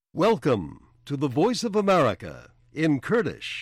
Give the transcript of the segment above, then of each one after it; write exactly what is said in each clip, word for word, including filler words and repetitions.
Welcome to the Voice of America in Kurdish.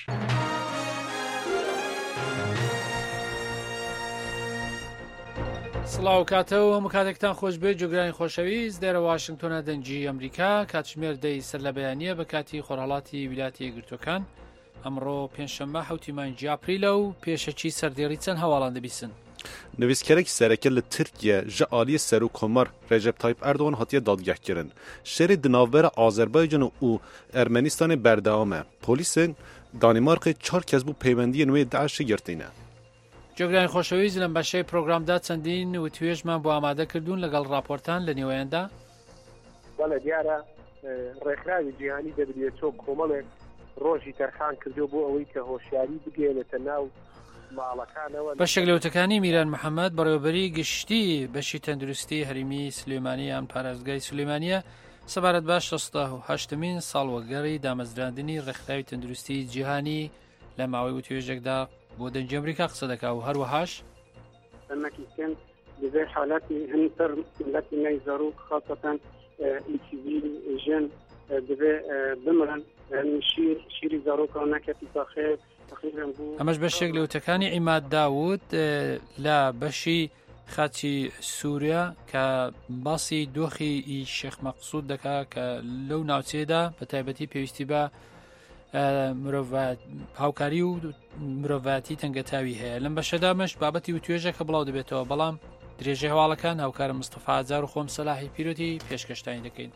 سڵاو کاتەوە هەموو کاتێکتان خۆش بێت جۆگرانی خۆشەویست دێرە واشنگتۆنە دەنجی ئەمریکا کاتژمێر دەی سەر لە بەیانیە بە کاتی خۆرهەڵاتی ویلایەتە یەکگرتووەکان ئەمڕۆ پێنجشەممە حوتی مانگی ئاپریلە و پێشەکی سەردێڕی چەند هەواڵان دەبیستن. نویسکەرێکی سەرەکە لە تورکیا ji aliyê Serokkomar Recep Tayyip Erdogan hatiye dadgehkirin. Şerê di navbera Azerbaycan û Ermenistanê berdewam e. Polîsên Danîmarkê çar kes bû peywendiyê nûê Daişê girtîne. جۆگرانی خۆشەویست لەم بەشەی پرۆگرامدا چەندین و توێژمان بۆ ئامادە کردوون لەگەڵ راپۆرتان لە نێوەیاندا. وەڵە دیارە ڕێکخراوی جیهانی دەبێتۆ کۆمەڵێک ڕۆژی تەرخان کردو بۆ ئەوەی کە هۆشیاری بگێنێتە ناو ماڵەکانەوە. بەشێک لەوتەکانی میران محەممەد بەڕێوەبەری گشتی بەشی تەندروستی هەرمی سلێمانی یان پارێزگای سلێمانیە سەبارەت بە شەستە و هەشتمین ساڵوەگەڕی دامەزراندنی ڕێکخراوی تەندروستی جیهانی لە ماوەی و توێژێکدا بۆ دەنجی ئەمریکا قسە دەکا و هەروەهاش أماكن بزي حالات هنتر التي نيزاروك خاصة الكبير جن بزي بمرن شير شيري زاروك هناك في تاخير تقريبا بو ئەمەش بەشێک لەوتەکانی عیماد داوود لە بەشی خاچی سووریا کە باسی دۆخی شێخ مەقسوود دەکا کە لەو ناوچێدا بە تایبەتی پێویستی بە هاوکاری و مرۆڤەتی تەنگەتاوی هەیە. لەم بەشەدامەش بابەتی و توێژەکە بڵاو دەبێتەوە بەڵام درێژەی هەواڵەکان هاوکارە مستەفا ئاجار و خۆم سەلاحی پیرۆتی پێشکەشتانی دەکەین.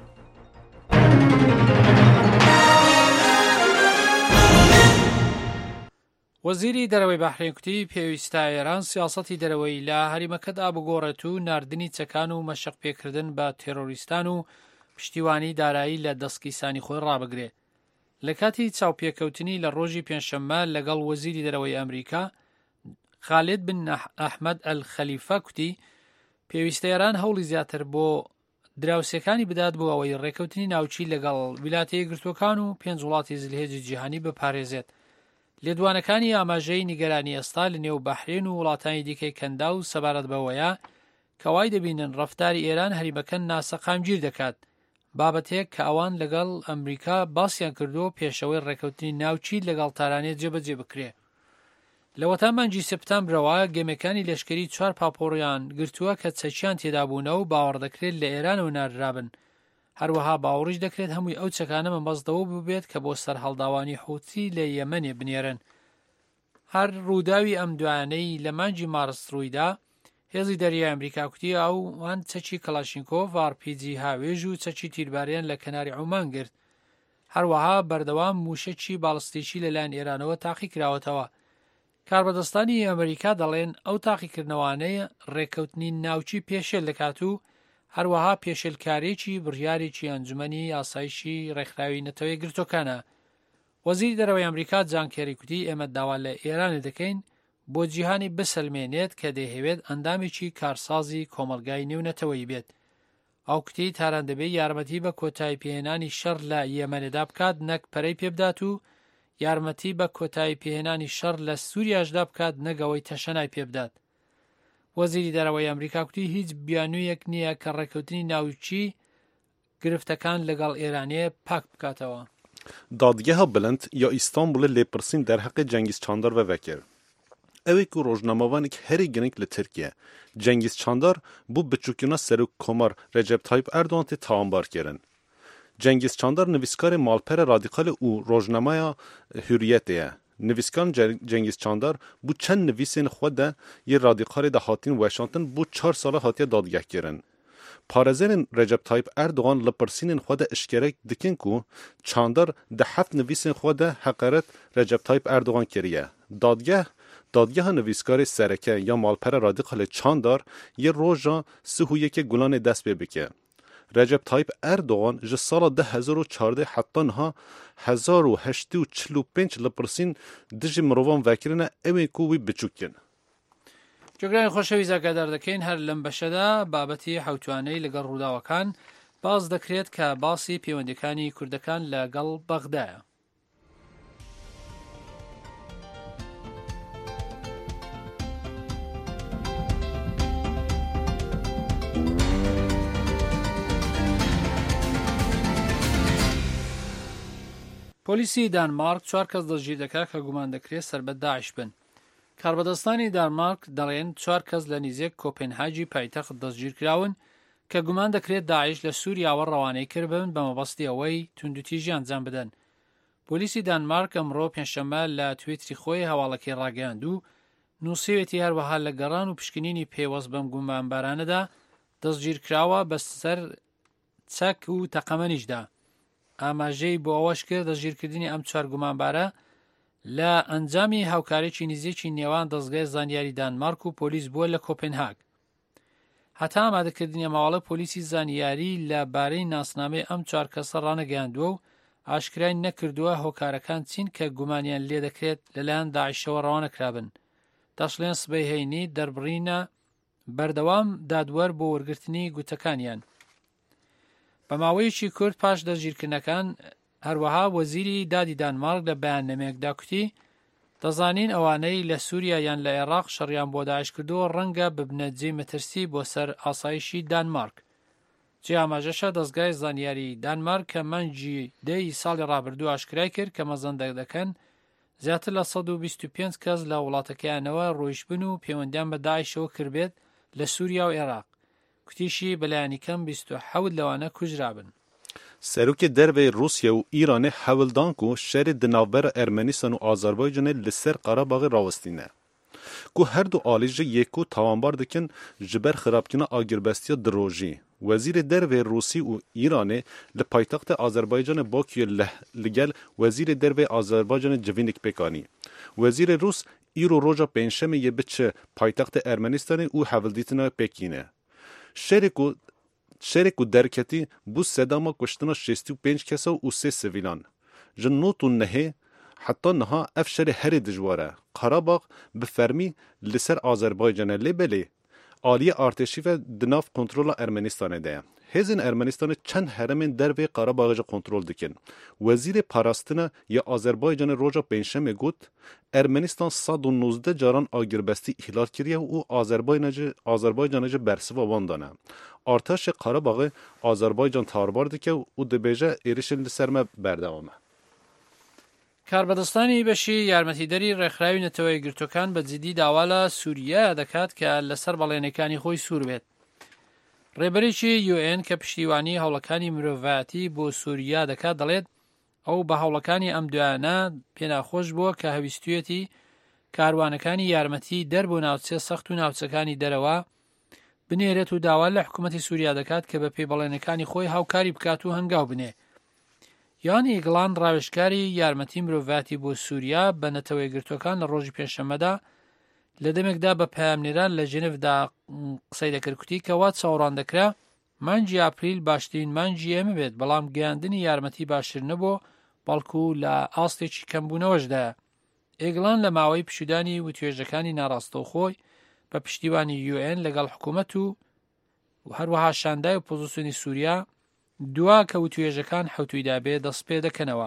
وەزیری دەرەوەی بەحرین کوتی پێویستە ئێران سیاسەتی دەرەوەی لە هەریمەکەدا بگۆڕێت و ناردنی چەکان و مەشق پێکردن بە تێرۆریستان و پشتیوانی دارایی لە دەستکیسانی خۆی ڕابگرێت. لە کاتی چاوپێکەوتنی لە ڕۆژی پێنجشەممە لەگەڵ وەزیری دەرەوەی ئەمریکا خالید بن ئەحمەد ئەل-خەلیفە کوتی پێویستە ئێران هەوڵی زیاتر بۆ دراوسەکانی بدات بۆ ئەوەی ڕێکەوتنی ناوچی لەگەڵ ویلایەتە یەکگرتووەکان و پێنج وڵاتی زلهێزی جیهانی بپارێزێت. لێدوانەکانی ئاماژەی نیگەرانی ئێستا لە نێو بەحرین و وڵاتانی دیکەی کەندا و سەبارەت بەوەیە کەوای دەبینن ڕەفتاری ئێران هەریمەکە ناسەقامگیر دەکات، بابەتێک کە ئەوان لەگەڵ ئەمریکا باسییان کردو پێشەوەی ڕێکەوتنی ناوچی لەگەڵ تارانێت جێبەجێ بکرێ. لە وەتا مانگی سپتامبرەوە گەمەکانی لەشکری چوار پاپۆڕیان گرتووە کە چەکیان تێدابوونەوە و باوەڕ دەکرێت لە ئێرانەوە ناردرابن. هەروەها باوەڕیش دەکرێت هەمووی ئەو چەکانە مەبەستەوە ببێت کە بۆ سەر هەڵداوانی حوتی لە یەمەنێ بنێرن. هەر ڕووداوی ئەم دوایانەی لە مانگی مارس ڕوویدا هێزی دەریای ئەمریکا کوتی ئەوان چەکی کەلاشینکۆڤ ئار پی جی هاوێژ و چەکی تیرباریان لە کەناری عومان گرت. هەروەها بەردەوام موشەکی باڵستێکی لەلایەن ئێرانەوە تاقی کراوەتەوە. کاربەدەستانی ئەمریکا دەڵێن ئەو تاقیکردنەوانەیە ڕێکەوتنی ناوچی پێشێل دەکات و هەروەها پێشێلکارێکی بڕیارێکی ئەنجومەنی ئاسایشی ڕێکخراوی نەتەوەی گرتوەکانە. وەزیری دەرەوەی ئەمریکا جان کێری کوتی ئێمە داوا لە ئێرانە دەکەین بۆ جیهانی بسەلمێنێت کە دەیەوێت ئەندامێکی کارسازی کۆمەلگای نێونەتەوەی بێت. ئەو کوتی تاران دەبێت یارمەتی بە کۆتایی پێهێنانی شەڕ لە یەمەنێدا بکات نەک پەرەی پێبدات و یارمەتی بە کۆتایی پێهێنانی شەڕ لە سووریاشدا بکات نەگەوەی تەشەنای پێبدات. وەزیری دەرەوەی ئەمریکا کوتی هیچ بیانوویەک نییە کە ڕێکەوتنی ناوچی گرفتەکان لەگەڵ ئێرانێ پاک بکاتەوە. دادگەها بلند یا ئیستانبولê lêpirsîn derheqê Cengiz Çandar ve vekir. Ew ku rojnamavanekî herî giring li Tirkiye. Cengiz Çandar bû biçûkîna Serokkomar Recep Tayyip Erdogan tê tawanbar kirin. Cengiz Çandar nivîskarê malpera radîkalê û rojnamaya Hürriyetê ye. Nivîskar Cengiz Çandar bû çend nivîsên xwe de yê radîkalê de hatin weşantin bû çar sala hatiye dadgehkirin. Parêzerên Recep Tayyip Erdogan li pirsînên xwe de işkerek dikin ku Çandar di heft nivîsên xwe de heqeret Recep Tayyip Erdogan kiriye. Dadgeh Dadgeha nivîskarê sereke ya malpera radîkalê Çandar yê roja sih û yekê Gulanê dest pê bike. Recep Tayyip Erdogan ji sala de hezar û çardeh heta niha hezar û heştî û çil û pênc li pirsîn dijî mirovan vekirine ew ê ku wî biçûkin. جۆگرانی خۆشەویست ئاگادار دەکەین هەر لەم بەشەدا بابەتی حوتوانەی لەگەڵ ڕووداوەکان باز دەکرێت کە باسی پەیوەندیەکانی کوردەکان لەگەڵ بەغدایە. پۆلیسی دانمارک چوار کەس دەستگیر دەکات کە گومان دەکرێت سەربەت داعش بن. کاربەدەستانی دانمارک دەڵێن چوار کەس لە نزیک کۆپنهاگی پایتەخت دەستگیر کراون کە گومان دەکرێت داعش لە سووریاوە ڕەوانەی کردبن بە مەبەستی ئەوەی توندوتیژی ئەنجام بدەن. پۆلیسی دانمارک ئەمڕۆ پێنجشەممە لە تویتری خۆی هەواڵەکەی ڕاگەیاند و نووسێتی هەروەها لە گەڕان و پشکنینی پێوەست بەم گومانبارانەدا دەستگیر کراوە بەسەر چەک و تەقەمەنیشدا. ئاماژەی بۆ ئەوەش کرد دەستگیرکردنی ئەم چوار گومانبارە لە ئەنجامی هاوکارێکی نزیکی نێوان دەستگای زانیاری دانمارک و پۆلیس بووە لە کۆپنهاگ. هەتا ئامادەکردنی ماوەڵە پۆلیسی زانیاری لە بارەی ناسنامەی ئەم چوار کەسە ڕانەگەیاندووە و ئاشکرای نەکردووە هۆکارەکان چین کە گومانیان لێ دەکرێت لەلایەن داعشەوە ڕەوانەکرابن. دەشڵێن سبەی هەینی دەربڕینە بەردەوام دادوەر بۆ وەرگرتنی گوتەکانیان. بە ماوەیەکی کورت پاش دەستگیرکردنەکان هەروەها وەزیری دادی دانمارک لە بەیاننامەیەکدا کوتی دەزانین ئەوانەی لە سووریا یان لە عێراق شەڕیان بۆ داعش کردووە ڕەنگە ببنە جێی مەترسی بۆ سەر ئاسایشی دانمارک. جێ ئاماژەشە دەستگای زانیاری دانمارک کە مانگی دەی ساڵی ڕابردوو ئاشکرای کرد کە مەزەندە دەکەن زیاتر لە سەد و بیست و پێنج کەس لە وڵاتەکەیانەوە ڕۆیشتبن و پەیوەندیان بە داعشەوە کردبێت لە سووریا و عێراق. کوتیشی بەلایانی کەم بیست و حەوت لەوانە کوژرابن. سەرۆکی دەرەوەی رووسیا و ئیرانê hewildan ku şerê di navbera Ermenistan û Azerbaycanê li ser Qarabaxê rawestîne ku her du alî ji yekû tawanbar dikin ji ber xirabkirina agiribestiya dirojî. Wezîrê dervê Rûsî û Îranê li paytexta Azerbaycanê Bakûyê li gel Wezîrê dervê Azerbaycanê civînek pêkanî. Wezîrê Rûs îro roja pênçemê yê biçe paytexta Ermenistanê û hevildîtina Pekînê. Şerê ku Şerê ku derketî bû sedama kuştina şêstî û pênc kesa û sê sivîlan. Ji not û nehê heta niha ev şerê herê dijwar e. Qarabax bi fermî li ser Azerbaycanê lê belê aliyê artêşî ve di nav kontrola Ermenistanê de ye. Hêzên Ermenistanê çend heremên dervê Qarabaxê jî kontrol dikin. Wezîrê parastina ya Azerbaycanê roja pênçemê got Ermenistan sed û nûzdeh caran agiribestî îhlal kiriye û Azerbaycanê jî bersiva wan dane. Artêşê Qarabaxê Azerbaycan tarbar dike û dibêje êrişên li ser me berdewam e. کاربەدەستانی بەشی یارمەتیدەری ڕێکخراوی نەتەوەی گرتوەکان بە جددی داوا لە سووریا دەکات کە لەسەر بەڵێنەکانی خۆی سوور بێت. ڕێبەرێکی یو ئێن کە پشتیوانی هەوڵەکانی مرۆڤایەتی بۆ سووریا دەکات دەڵێت ئەو بە هەوڵەکانی ئەم دوایانە پێناخۆش بووە کە هەویستویەتی کاروانەکانی یارمەتی دەربۆ ناوچە سەخت و ناوچەکانی دەرەوە بنێرێت و داوا لە حکوومەتی سووریا دەکات کە بە پێبەڵێنەکانی خۆی هاوکاری بکات و هەنگاو بنێ. یان ئیگڵان ڕاوێژکاری یارمەتی مرۆڤایەتی بۆ سووریا بە نەتەوەی گرتوەکان لە ڕۆژی پێنجشەممەدا لە دەمێکدا بە پامنێران لە ژنێڤدا قسەی دەکردکوتی کەوا چاوەڕوان دەکرا مانگی ئاپریل باشترین مانگی ئێمە بێت بەڵام گەیاندنی یارمەتی باشتر نەبوو بەڵکو لە ئاستێکی کەمبوونەوەشدایە. ئێگڵان لە ماوەی پشودانی وتوێژەکانی ناڕاستەوخۆی بە پشتیوانی یو ئێن لەگەڵ حکوومەت و هەروەها شاندای ئۆپۆزیسیۆنی سووریا دوا کە وتوێژەکان حوتویدا بێ دەست پێ دەکەنەوە.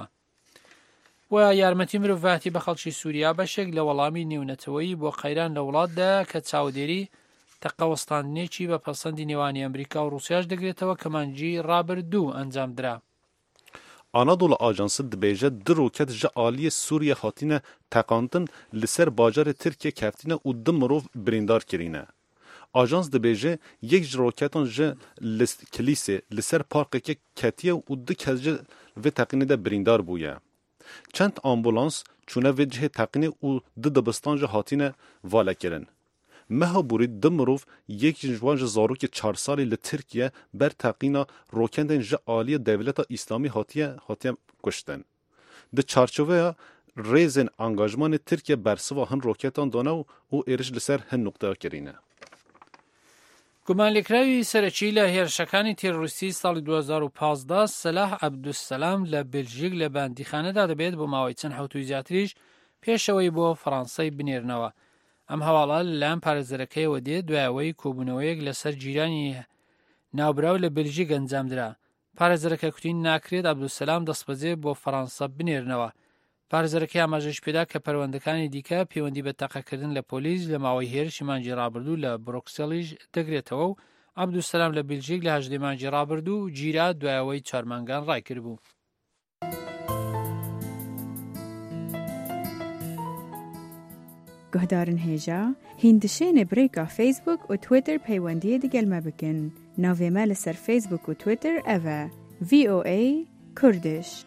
و یارمەتی مرۆڤایەتی بە خەڵکی سووریا بەشێک لە وەڵامی نێونەتەوەیی بۆ قەیران لە وڵاتدا کە چاودێری تەقەوەستاندنێکی بە پەسەندی نێوانی ئەمریکا و رووسیاش دەگرێتەوە کە مانگی ڕابردوو ئەنجام درا. Anadolu Ajansı dibêje di roket ji aliyê Sûriye hatine teqandin li ser bajarê Tirkiye keftîne û di mirov birîndar kirîne. Ajans dibêje yek ji roketan ji kilîsê li ser parkeke ketiye û du kes ji vê teqînê de birîndar bûye. Çend ambulans çûne vê cihê teqînê û di dibistan jî hatine valekirin. Meha borî di mirov yek ji wan ji zarokê çar salî li Tirkiye ber teqîna roketên ji aliyê Devleta İslamî hatiye hatiye kuştin. Di çarçoveya rêzên angajmanê Tirkiye bersiva hin roketan dana û êriş li ser hin noqteya kirîne. گومانلێکراوی سەرەکی لە هێرشەکانی تێڕۆریستی ساڵی دوو هەزار و پانزدە سەلاح عەبدوسەلام لە بێلژیک لە باندیخانەدا دەبێت بۆ ماوەی چەند حوتوی زیاتریش پێشەوەی بۆ فەڕەنسای بنێرنەوە. ئەم هەواڵە لەلایەن پارێزەرەکەیەوە دێت دوایەوەی کۆبوونەوەیەک لەسەر جیرانی ناوبراو لە بێلژیک ئەنجامدرا. پارێزەرەکە کوتی ناکرێت عەبدوسەلام دەستبەجێ بۆ فەڕەنسا بنێرنەوە. پارێزەرەکەی ئاماژەش پێدا کە پەروەندەکانی دیکە پەیوەندی بە تاقیکردن لە پۆلیس لە ماوەی هێرشی مانگی ڕابردوو لە بروکسێلیش دەگرێتەوە و عەبدوسەلام لە بێلژیک لە هەژدەی مانگی ڕابردوو جیرا دوایەوەی چوار مانگان ڕای کردبوو. گهدارن هیجا هندشین بریکا فیسبوک و تویتر پیوندی دیگل ما بکن. ناوی ما لسر فیسبوک و تویتر اوه وی او ای کردش.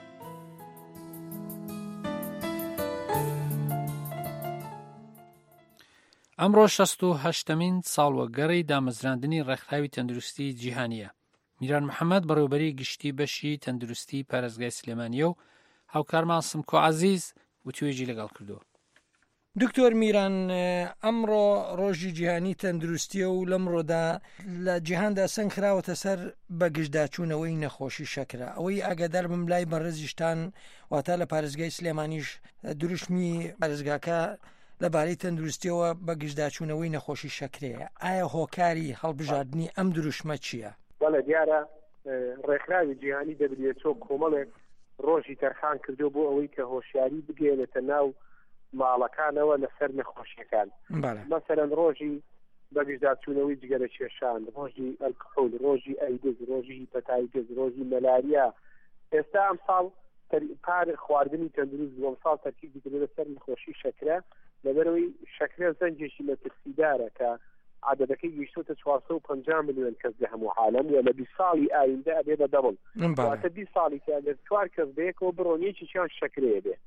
ئەمڕۆ شەست و هەشتەمین ساڵوەگەڕی دامەزراندنی ڕێکخراوی تەندروستی جیهانیە. میران محەممەد بەڕێوەبەری گشتی بەشی تەندروستی پارێزگای سلێمانیە و هاوکارمان سمکۆ عەزیز وتوێژی لەگەڵ کردووە. دکتۆر میران، ئەمڕۆ ڕۆژی جیهانی تەندروستیە و لەمڕۆدا لە جیهاندا سنگ خراوەتە سەر بەگشتداچوونەوەی نەخۆشی شەکرە. ئەوەی ئاگادار بم لای بەڕێزیشتان واتە لە پارێزگای سلێمانیش دروشمی پارێزگاکە لەبارەی تەندروستیەوە بەگشتداچوونەوەی نەخۆشی شەکرەیە. ئایا هۆکاری هەڵبژاردننی ئەم دروشمە چییە؟ بەڵێ دیارە ڕێکخراوی جیهانی دەبێتۆ کۆمەڵێک ڕۆژی تەرخان کردو بۆ ئەوەی کە هۆشیاری بگێنێتە ناو ماڵەکانەوە لەسەر نەخۆشیەکان. مەسەرەن ڕۆژی بەگشتداچوونەوەی جگەرە کێشان، ڕۆژی ئەلکحۆل، ڕۆژی ئەیدز، ڕۆژی هیپەتایتس، ڕۆژی مەلاریا. ئێستا ئەم ساڵ پار خواردنی تەندروست بۆ ساڵ تەرکیبی کردو لەسەر نەخۆشی شەکرە، لەبەرەوەی شەکرە زەنجێکی مەترسیدارە کە عددەکەی گەیشتوتە چوارسەد و پەنجا ملیۆن کەس لە هەموو عالەم و لە بیست ساڵی ئایندە ئەبێ بە دەبڵ. واتە بیست ساڵی کە ئەگەر چوار کەس بەیەکەوە بڕۆنیەکیان شەکرەیە بێ.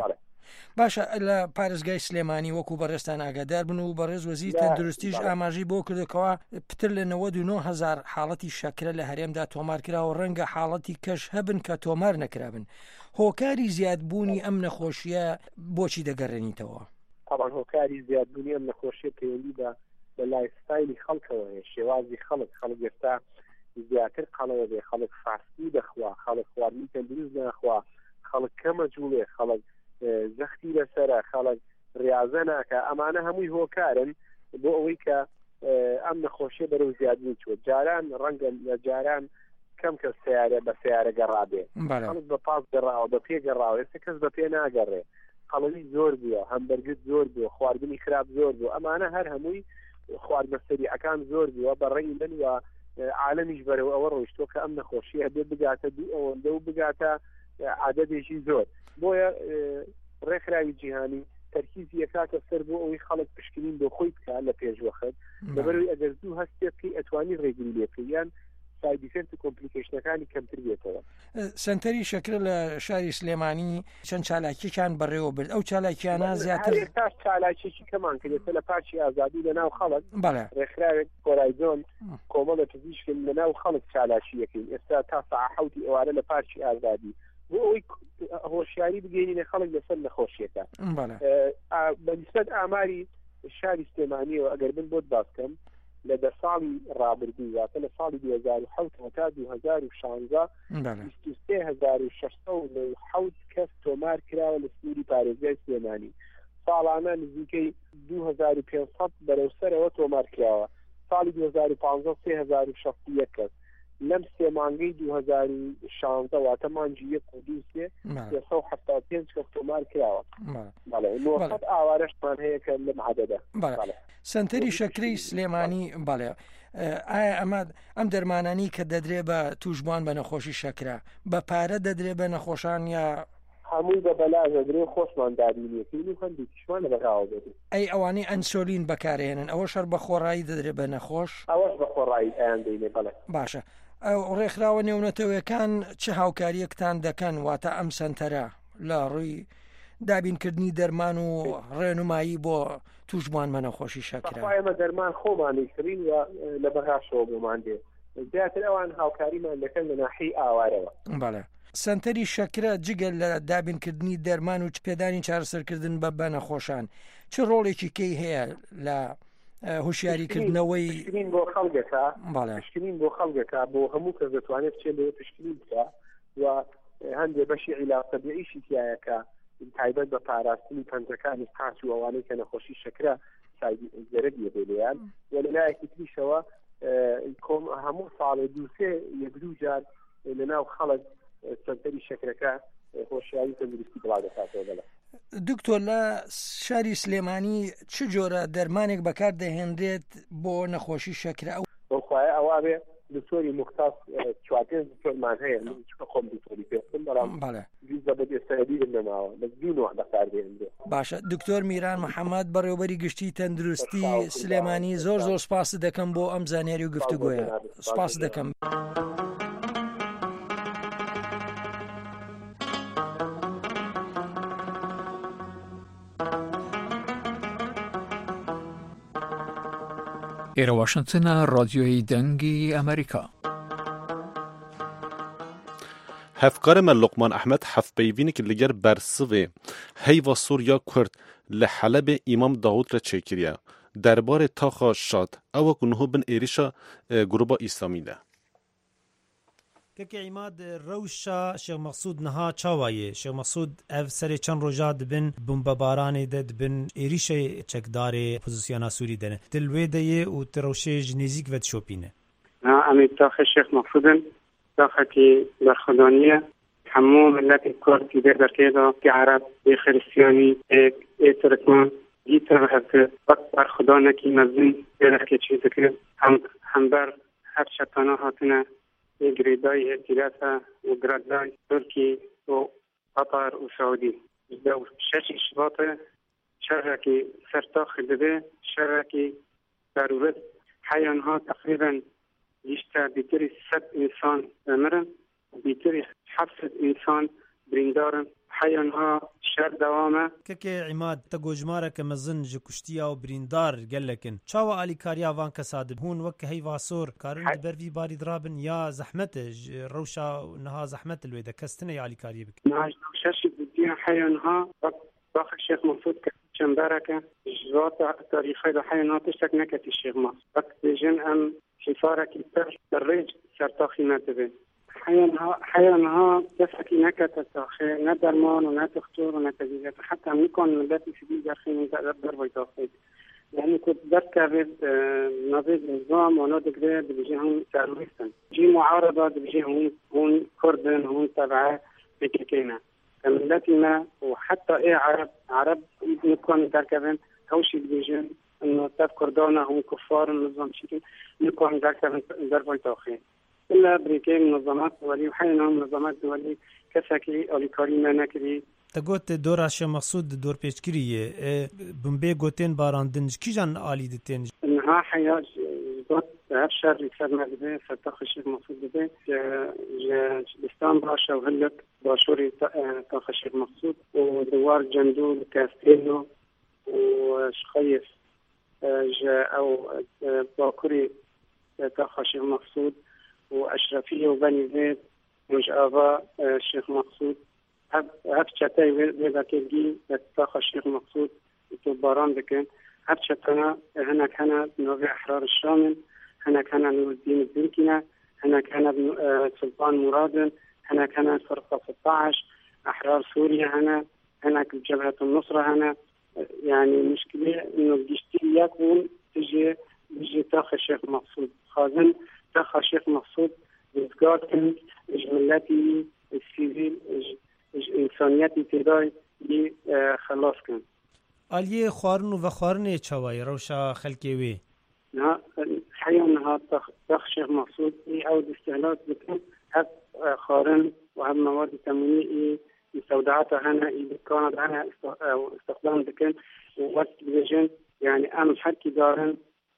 باشە، لە پارێزگای سلێمانی وەکو بەڕێستان ئاگادار بن و بەڕێز وەزیری تەندروستیش ئاماژەی بۆ کردەوە پتر لە نەوەد و نۆ هەزار حاڵەتی شەکرە لە هەرێمدا تۆمار کراوە، ڕەنگە حاڵەتی کەش هەبن کە تۆمار نەکرابن. هۆکاری زیادبوونی ئەم نەخۆشیە بۆچی دەگەڕێنیتەوە؟ طبعا هۆکاری زیادبوونی ئەم نەخۆشیە پەیوەندی بە بە لایفستایلی خەڵکەوە هەیە، شێوازی خەڵک خەڵک ئێستا زیاتر قەڵەوە بێ، خەڵک فاستی دەخوا، خەڵک خواردنی تەندروست ناخوا، خەڵک کەمە جوڵێ، خەڵک زەختی لەسەرە، خەڵک ڕاضە ناکە. ئەمانە هەمووی هۆکارن بۆ ئەوەی کە ئەم نەخۆشیە بەرەو زیادبوون چوە. جاران ڕەنگە لە جاران کەم کەس سیارە بە سیارە گەڕابێ، خەڵک بە پاس گەڕاوە، بە پێ گەڕاوە، ئێستا کەس بە پێ ناگەڕێ. قەڵەوی زۆر بووە، هەمبەرگت زۆر بووە، خواردنی خراپ زۆر بوو. ئەمانە هەر هەمووی خواردنەسەریعەکان زۆر بووە بە ڕێی من و عالەمیش بەرەو ئەوە ڕۆیشتووە کە ئەم نەخۆشیە هەبێ بگاتە دوو ئەوەندە و بگاتە عادەدێکی زۆر. بۆیە ڕێکخراوی جیهانی تەرکیزی یەکاتە سەر بۆ ئەوەی خەڵک پشکنین بۆ خۆی بکە لە پێشوەخت، لەبەرەوەی ئەگەر زوو هەستێ بکەی ئەتوانی ڕێگری لێ بکەی یان ساید ئیفێکت و کۆمپلیکیشنەکانی کەمتر بێتەوە. سنتەری شەکرە لە شاری سلێمانی چەند چالاکیەکان بەڕێوە برد. ئەو چالاکیانە زیاتر تا چالاکیێکی کەمان کردێتە لە پارچی ئازادی لە ناو خەڵک. ڕێکخراوێک کۆرایزۆن کۆمەڵە پزیشکن لە ناو خەڵک چالاکیەکەین. ئێستا تا ساعە حەوتی ئێوارە لە پارچی ئازادی بۆ ئەوەی هۆشیاری بگەینە خەڵک لەسەر نەخۆشیەکە. بەنسبەت ئاماری شاری سلێمانیەوە ئەگەر من بۆت باس بکەم لە دە ساڵی ڕابردوو واتە لە ساڵی دوو هەزار و حەوت هەتا دوو هەزار و شانزە بیست و سێ هەزار و شەشسەد و حەوت کەس تۆمار کراوە لە سنووری پارێزگای سلێمانی. ساڵانە نزیکەی دوو هەزار و پێنج سەد بەرەوسەرەوە تۆمار کراوە. ساڵی دوو هەزار و پانزە سێ هەزار و شەست و یەک کەس. لەم سێ مانگەی دوو هەزار و شانزە واتە مانگی یەک و دوو سێ سێ و حەفتا پێنج کەس تۆمار کراوە. نۆ ئاوارەشمان هەیە کە لەم عەدەدە. سنتەری شەکرەی سلێمانی بەڵێ ئایا ئەمە ئەم دەرمانانی کە دەدرێ بە توشبوان بە نەخۆشی شەکرە بە پارە دەدرێ بە نەخۆشان یا هەمووی بە بەلاژ دەدرێ خۆشمان دابینێتین و هەندی تیشمان لە بەغاوە دەدرێت. ئەی ئەوانەی ئەنسۆلین بەکارهێنن ئەوە شەر بە خۆڕایی دەدرێ بە نەخۆش؟ ئەوەش بە خۆڕایی ئەیان دەینێ. بەڵێ باشە. ئەو ڕێکخراوە نێونەتەوەیەکان چه هاوکاریەکتان دەکەن واتە ئەم سنتەرە لە ڕووی دابینکردنی دەرمان و ڕێنمایی بۆ توشبوان بە نەخۆشی شەکرە؟ ئێمە دەرمان خۆمانیکردین و لە بەغاشەوە بۆمان دێ. زیاتر ئەوان هاوکاریمان دەکەن لە ناحیەی ئاوارەوە. بەڵێ. سنتەری شەکرە جگەل لە دابینکردنی دەرمان و پێدانی چارەسەرکردن بە بە نەخۆشان چه ڕۆڵێکی کەی هەیە لە هوشیاریکردنەوەی پشکنین بۆ خەڵکەکە؟ پشکنین بۆ خەڵکەکە بۆ هەموو کەس دەتوانێت بچێت لەوە پشکنین بکە و هەندێک بەشی عیلاج تەبیعیشی تایە کە تایبەت بە پاراستنی پەنجەکانی قاچ و ئەوانەی کە نەخۆشی شەکرە زەرەبیە بێ لێیان و لەلایەکی تریشەوە هەموو ساڵێ دووسێ یەک دوو جار لەناو خەڵک سەنتەری شەکرەکە هۆشیاری تەندروستی بڵاو دەکاتەوە. بەڵێ. دکتۆر لە شاری سلێمانی چ جۆرە دەرمانێک بەکار دەهێنرێت بۆ نەخۆشی شەکرە؟ بۆخوایە ئەوا بێ دکتۆری مختاس چوار پێنج دکتۆرمان هەیە، خۆم دکتۆری پێم بەڵام زبد استعداد النماوة مجدون واحدة قاعدة عنده. باشا دكتور ميران محمد بەڕێوەبەری گشتی تەندروستی سلێمانی زۆر زۆر سپاس دەکەم بۆ ئەم زانیاری و گفتوگۆیە. سپاس دەکەم. ئێرە واشنگتنە ڕادیۆی دەنگی ئەمریکا. هفکار من لقمان احمد هف پیوینی که لگر برسوه هیوا سوریا کرد لحلب امام داود را چکریه درباره تاخا شاد او کنه بن ایریشا گروبا اسلامی ده که عماد روشا شیخ مقصود نها چاوایه شیخ مقصود اف سر چند روزا دبن بمباران دد بن ایریش چکدار پوزیسیون سوری دنه دلویده و تروشه جنزیک و شوپینه ها امی تاخ شیخ مقصودن تاختی برخدانیه همو ملت کردی در درکیدا که عرب به خریستیانی ای ترکمان دیتر هفته وقت برخدا نکی مزین در که چیز که هم هم بر هر شتانا هاتنه گریدای اتلاسا و گرادای ترکی و قطر و سعودی دو شش شباطه شرکی سرتاخ دبه شرکی ضرورت حیانها تقریبا بیشتر بیتری صد انسان مرن بیتری هفتصد انسان بریندارن حیانها شر دوامه که عماد تگوجماره که مزن جکشتیا و بریندار گلکن چاو علی کاریا وان کساد هون وک هی واسور کارن بروی باری درابن یا زحمت روشا نها زحمت الویده کستنه یا علی کاری بک ناج شش بدیا حیانها باخ شیخ مقصود چنبرکه جوات تاریخی ده حیانها تشتک نکتی شیخ مقصود وقت جن ام حصارك الريج سرتاخي نتبه حيانها حيانها تفكي نكت تاخي ندرمان ونتختور ونتجيزات حتى نكون ملاتي سبيل داخل نتقدر بيتاخي يعني كنت بركب نظير نظام ونودقري بجيهم تيروريستن جي معارضة بجيهم هون كردن هون تبعه بكيكينا كملاتنا وحتى ايه عرب عرب نكون بركبن هوشي بجيهم انه تذكر دونا هم كفار النظام شكل نكون ذاك ضرب التوخي الا بريكين منظمات دولية وحينهم منظمات دولية كسكي او كريمه نكري تقول دور عشان مقصود دور بيشكريه بمبي غوتين باراندن كيجان الي دتين انها حياه دوت هالشر يكسرنا به فتخش المقصود به جستان براشا وهلك باشوري تخش المقصود ودوار جندول كاستينو وشخيف جاء أو باكوري تاخ الشيخ مقصود وأشرفية وبني زيد مجابا الشيخ مقصود هف شتاي ويدا كيجي تاخ الشيخ مقصود تباران بكن هف شتنا هناك هنا نوفي أحرار الشامل هناك هنا نور الدين الدنكنا هناك هنا سلطان مراد هناك هنا فرقة ستة عشر أحرار سوريا هنا هناك جبهة النصرة هنا يعني مشكلة إنه بيشتي يكون تجي بيجي تاخ الشيخ مقصود خازن تاخ الشيخ مقصود بتقاتل إجمالاتي السيفيل إنسانياتي تداي دي خلاص كان. آلیه خوارن و خوارن چوای روشا خلکی وی. نه حیانها تاخ تاخ الشيخ مقصود يعود استهلاك بكم هب خوارن وهب مواد تموينية مستودعاتها هنا اللي كانت عنها استخدام دكان ووقت بيجن يعني أم حكي دارن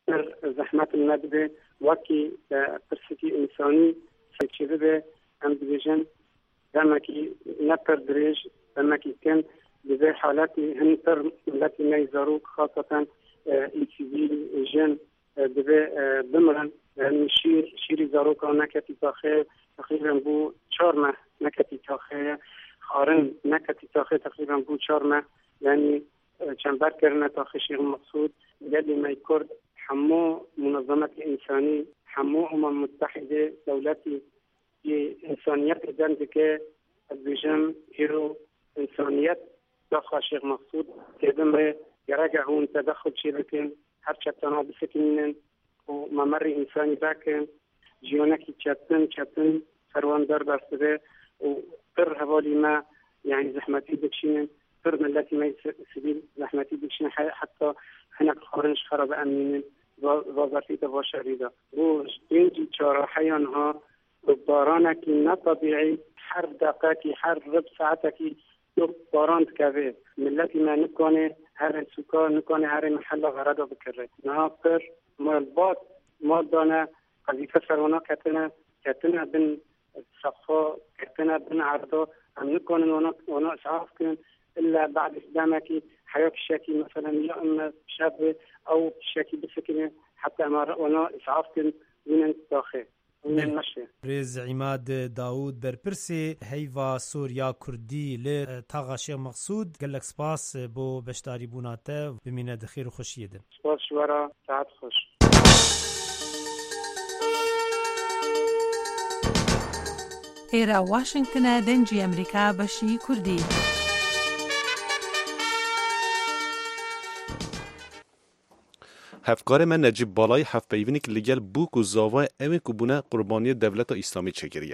زحمات الندبة وكي برسكي إنساني فكذبة أم بيجن لما كي نبر دريج لما كي كان بذي حالاتي هنتر التي ما يزاروك خاصة السيفيل جن بذي بمرن يعني شير شير يزاروك نكتي تاخير تقريبا بو شارمة نكتي تاخير خارن نكتي تاخير تقريبا بو شارمة يعني چنبر کرنه تاخي الشيخ مقصود قال ما يكرد حمو منظمة إنساني حمو أمم متحدة دولتي إنسانيات دندك البيجان هيرو إنسانيات تاخي الشيخ مقصود كدمر يراجع هون تدخل شبكين هرشة تناب سكينين وممر إنساني باكن جيونكي تشاتن تشاتن فروان دار بارسده وقر هوالي ما يعني زحمتي بكشين قر التي ما سبيل زحمتي بكشين حتى هناك خارج خراب أمنين وظرفية وشريدة وجنجي تشارة حيانها بارانك نا طبيعي حر دقائق حر ربع ساعتك باران تكفي ملتي ما نكونه هر سكان نكونه هر محل غرض بكره ناقر مالبات ما دانا قضية سروانا كتنا كتنا بن صفا كتنا بن عرضه عم نكون وانا وانا اسعاف كن الا بعد اسلامك حياة الشاكي مثلا يا اما شاب او شاكي بسكنه حتى ما وانا اسعاف كن من داخل من المشي رز عماد داود برپرسی هیوا سوریا کردی ل تاغا شیخ مقصود قال لك سپاس بو بشتاری بوناته بمینه دخیر و خوشیه ده سپاس شورا ساعت خوش ئێرە واشنگتنە دەنگی ئەمریکا بەشی کوردی. هفکار من نجیب بالای هف پیوینی که لگل بوک و زاوای اوی که بونه قربانی دولت اسلامی چگریه.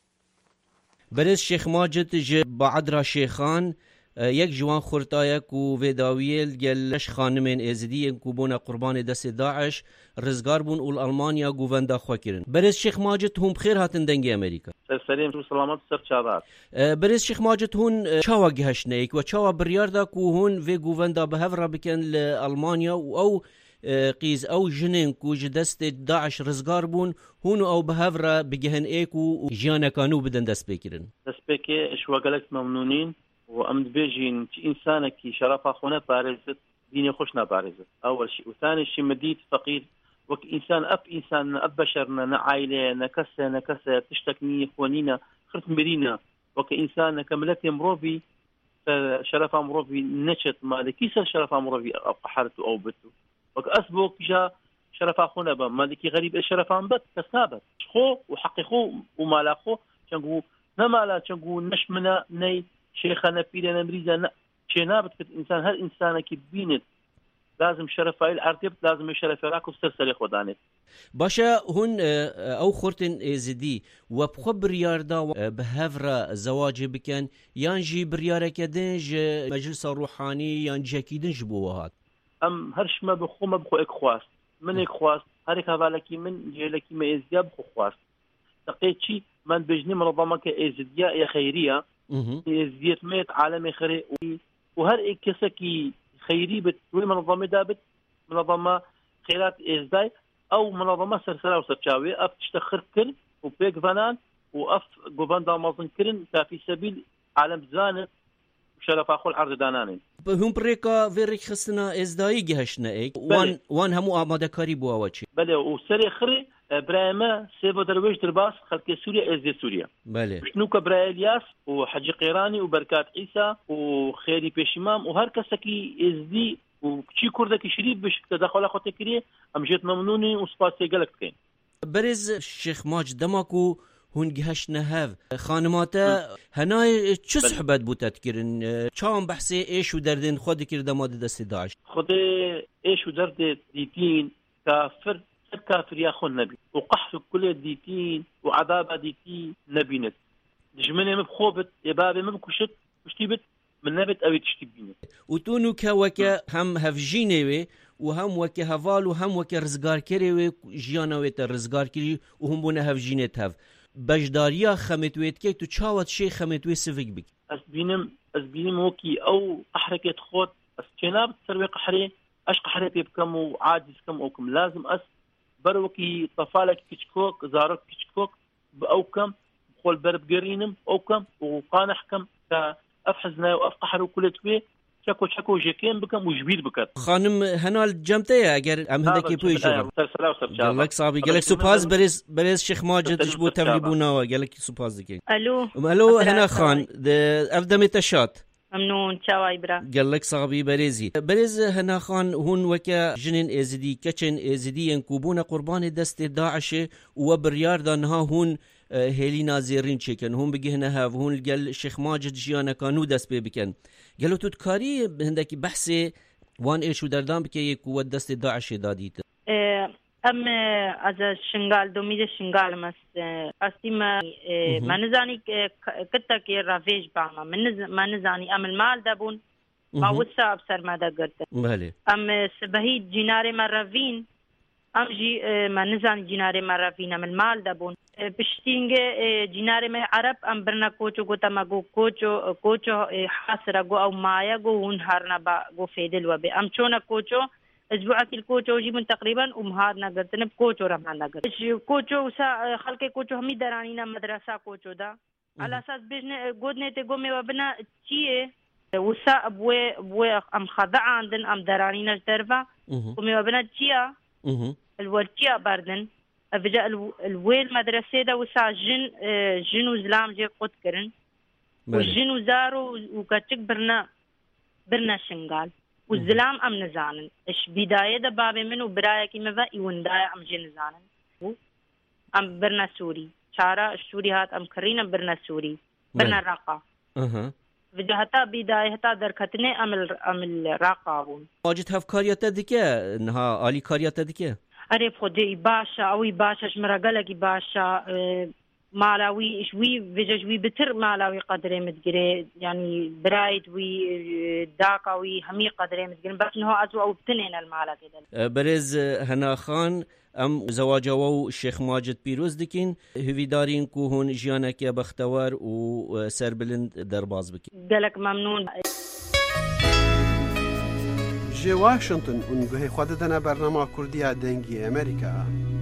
برز شیخ ماجد جه بعد را شیخان یک جوان خورتایک و ویداویل گلش خانمین ازدی که بونه قربان دست داعش رزگار بون اول آلمانیا گووندا خوا کرن. برز شیخ ماجد هم بخیر هاتن دنگی امریکا. سلام و سلامت سر چادر. برز شیخ ماجد هون چاوا گهش نیک و چاوا بریار دا که هون وی گووندا به هفرا بکن لآلمانیا و او قیز او جنین کو جدست داعش رزگار بون هون او به هفرا بگهن ایکو و جیانا کانو بدن دست بکرن. دست بکی اشواقلک ممنونین. وأمد بيجين إنسانك شرف أخونا بارزت ديني خوشنا بارزت أول شيء وثاني شيء مديت فقير وك إنسان أب إنسان أب بشرنا نعائلة نكسة نكسة تشتكني إخوانينا خرت مرينا وك إنسان كملت مروبي شرف مروبي نشت ما لكيس شرف مروبي قحرته أو بته وك أسبوك جا شرف أخونا بام ما لكي غريب الشرف عم بت كسابت خو وحققو وما لا خو شنقو نما لا شنقو نشمنا ني شيخنا بيرنا مريزا شنابت في الإنسان هل إنسانك بينت لازم شرف هاي الأرتب لازم شرف راك وسترسل خدانت باشا هون أو خورتن زدي وبخو برياردا بهفرا زواج بكن يانجي بريارة كدنج مجلس روحاني يانجي كيدنج بوهات أم هرش ما بخو ما بخو إخواس من إخواس هرك هذالكي من جيلكي ما إزديا بخو خواس لقيت شي من بجني منظمة كإزديا يا خيرية زيت ميت عالمي خيري وهر كسكي خيري بتوي منظمة دابت منظمة خيرات إزداي أو منظمة سرسلة وسرشاوي أف تشتخر كل وبيك فنان وأف جوفان دامازن كرن في سبيل عالم زانت وشرف أخو العرض دانانين هم بريكا فيريك خصنا إزداي جهشنا إيك وان وان همو آماده كاري بوا وشي بله وسري خري براما سيفو درويش درباس خلق سوريا ازدي سوريا بله شنو كبرا الياس وحجي قيراني وبركات عيسى وخيري بيشمام وهر كسكي ازدي وكشي كردكي شريف باش تدخل اخو تكريه ام جيت ممنوني وسباسي قالك كاين برز الشيخ ماج دماكو هون جهش نهاف خانماتا هناي چه صحبت بوتا تكرن چاهم بحثي ايش ودردن خود كرده ماده دست داعش خود ايش ودرد ديتين كافر الكافر ياخذ نبي وقحف كل ديتين وعذاب ديتين نبينت جمنه مبخوبت يا بابي مبكشت وشتيبت من نبت او تشتبينت وتونو كوكا هم هفجينوي وهم وكا هفال وهم وكا رزقار كريوي جيانوي رزقار كري وهم بونه هفجينت هف بجداريا خمتويت كي تو تشاوت شي خمتوي سفك بك اسبينم اسبينم وكي او احركه خود استناب تسوي قحري اش قحري بكم وعاجز كم او كم لازم اس بروكي طفالك كشكوك زارك كشكوك بأوكم بخول برب قرينم أوكم وقانحكم كأفحزنا وأفقحر وكل توي شكو شكو جاكين بكم وجبيد بكت خانم هنال جمتيا اگر ام هندكي بوي جواب قالك صاحبي قالك سوباز بريز بريز شيخ ماجد جبو تبليبونا قالك سوباز دكين الو الو هنا خان افدم تشات ممنون چاوای برا قال لك صاحبي بريزي بريز هنا خان هون وكا جنين ازدي كچن ازدي ينكوبون قربان دست داعش وبريار دانها هون هيلينا زيرين چكن هون بگهنا هاف هون قال شيخ ماجد جيانا كانو دست بكن قالوا تذكاري هندكي بحث وان ايشو دردان بكي قوه دست داعش داديت ام از شنگال دومید شنگال مس اسی ما ما نزانی کتا کی راویج باما ما نزانی ام المال دبون ما وسا ابصر ما دغرت بله ام سبهی جنار مروین ام جی ما نزانی جنار مروین ام المال دبون پشتینگە جینارێمە عرب ئەم برنە کۆچ و گوتەمە گۆ کۆچ و کۆچ حاسرە گۆ ئەو مایە گۆ هون هەرنە بە گۆ فێدلوە بێ ئەم چۆنە کۆچۆ أسبوعات الكوتشو جيبن تقريبا ومهارنا قرتنا بكوتشو رمانا قرت كوتشو سا خلق كوتشو همي درانينا مدرسة كوتشو دا على أساس بيجنا قدنا تقومي وبنا تيه وسا أبوي أبوي أم خضع عندن أم درانينا درفا قومي وبنا تيه الورتيه باردن أفجأ الويل مدرسة دا وسا جن جن وزلام جي قد كرن وجن وزارو وكتك برنا برنا شنغال والزلام أم نزانن إيش بداية ده بابي منو براية كي مذا يوندايا أم جي نزانن أم برنا سوري شارع السوري هات أم كرينا برنا سوري برنا راقة أها وجهتا بداية هتا دركتني أم ال أم الراقة بون واجد هفكاريات ديكه نها آلي كاريات ديكه أريب خدي باشا أوي باشا شمرقلك باشا اه مالاوي شوي فيجا شوي بتر مالاوي قدره متقري يعني برايد وي داكاوي همي قدره متقري بس انه ازو او بتنين المالا كده برز هنا خان ام زواجاو الشيخ ماجد بيروز دكين هوي دارين كو هون جيانك يا بختوار و سربلند درباز بكين قالك ممنون جي واشنطن ونقهي خودتنا برنامج كردية دنجي امريكا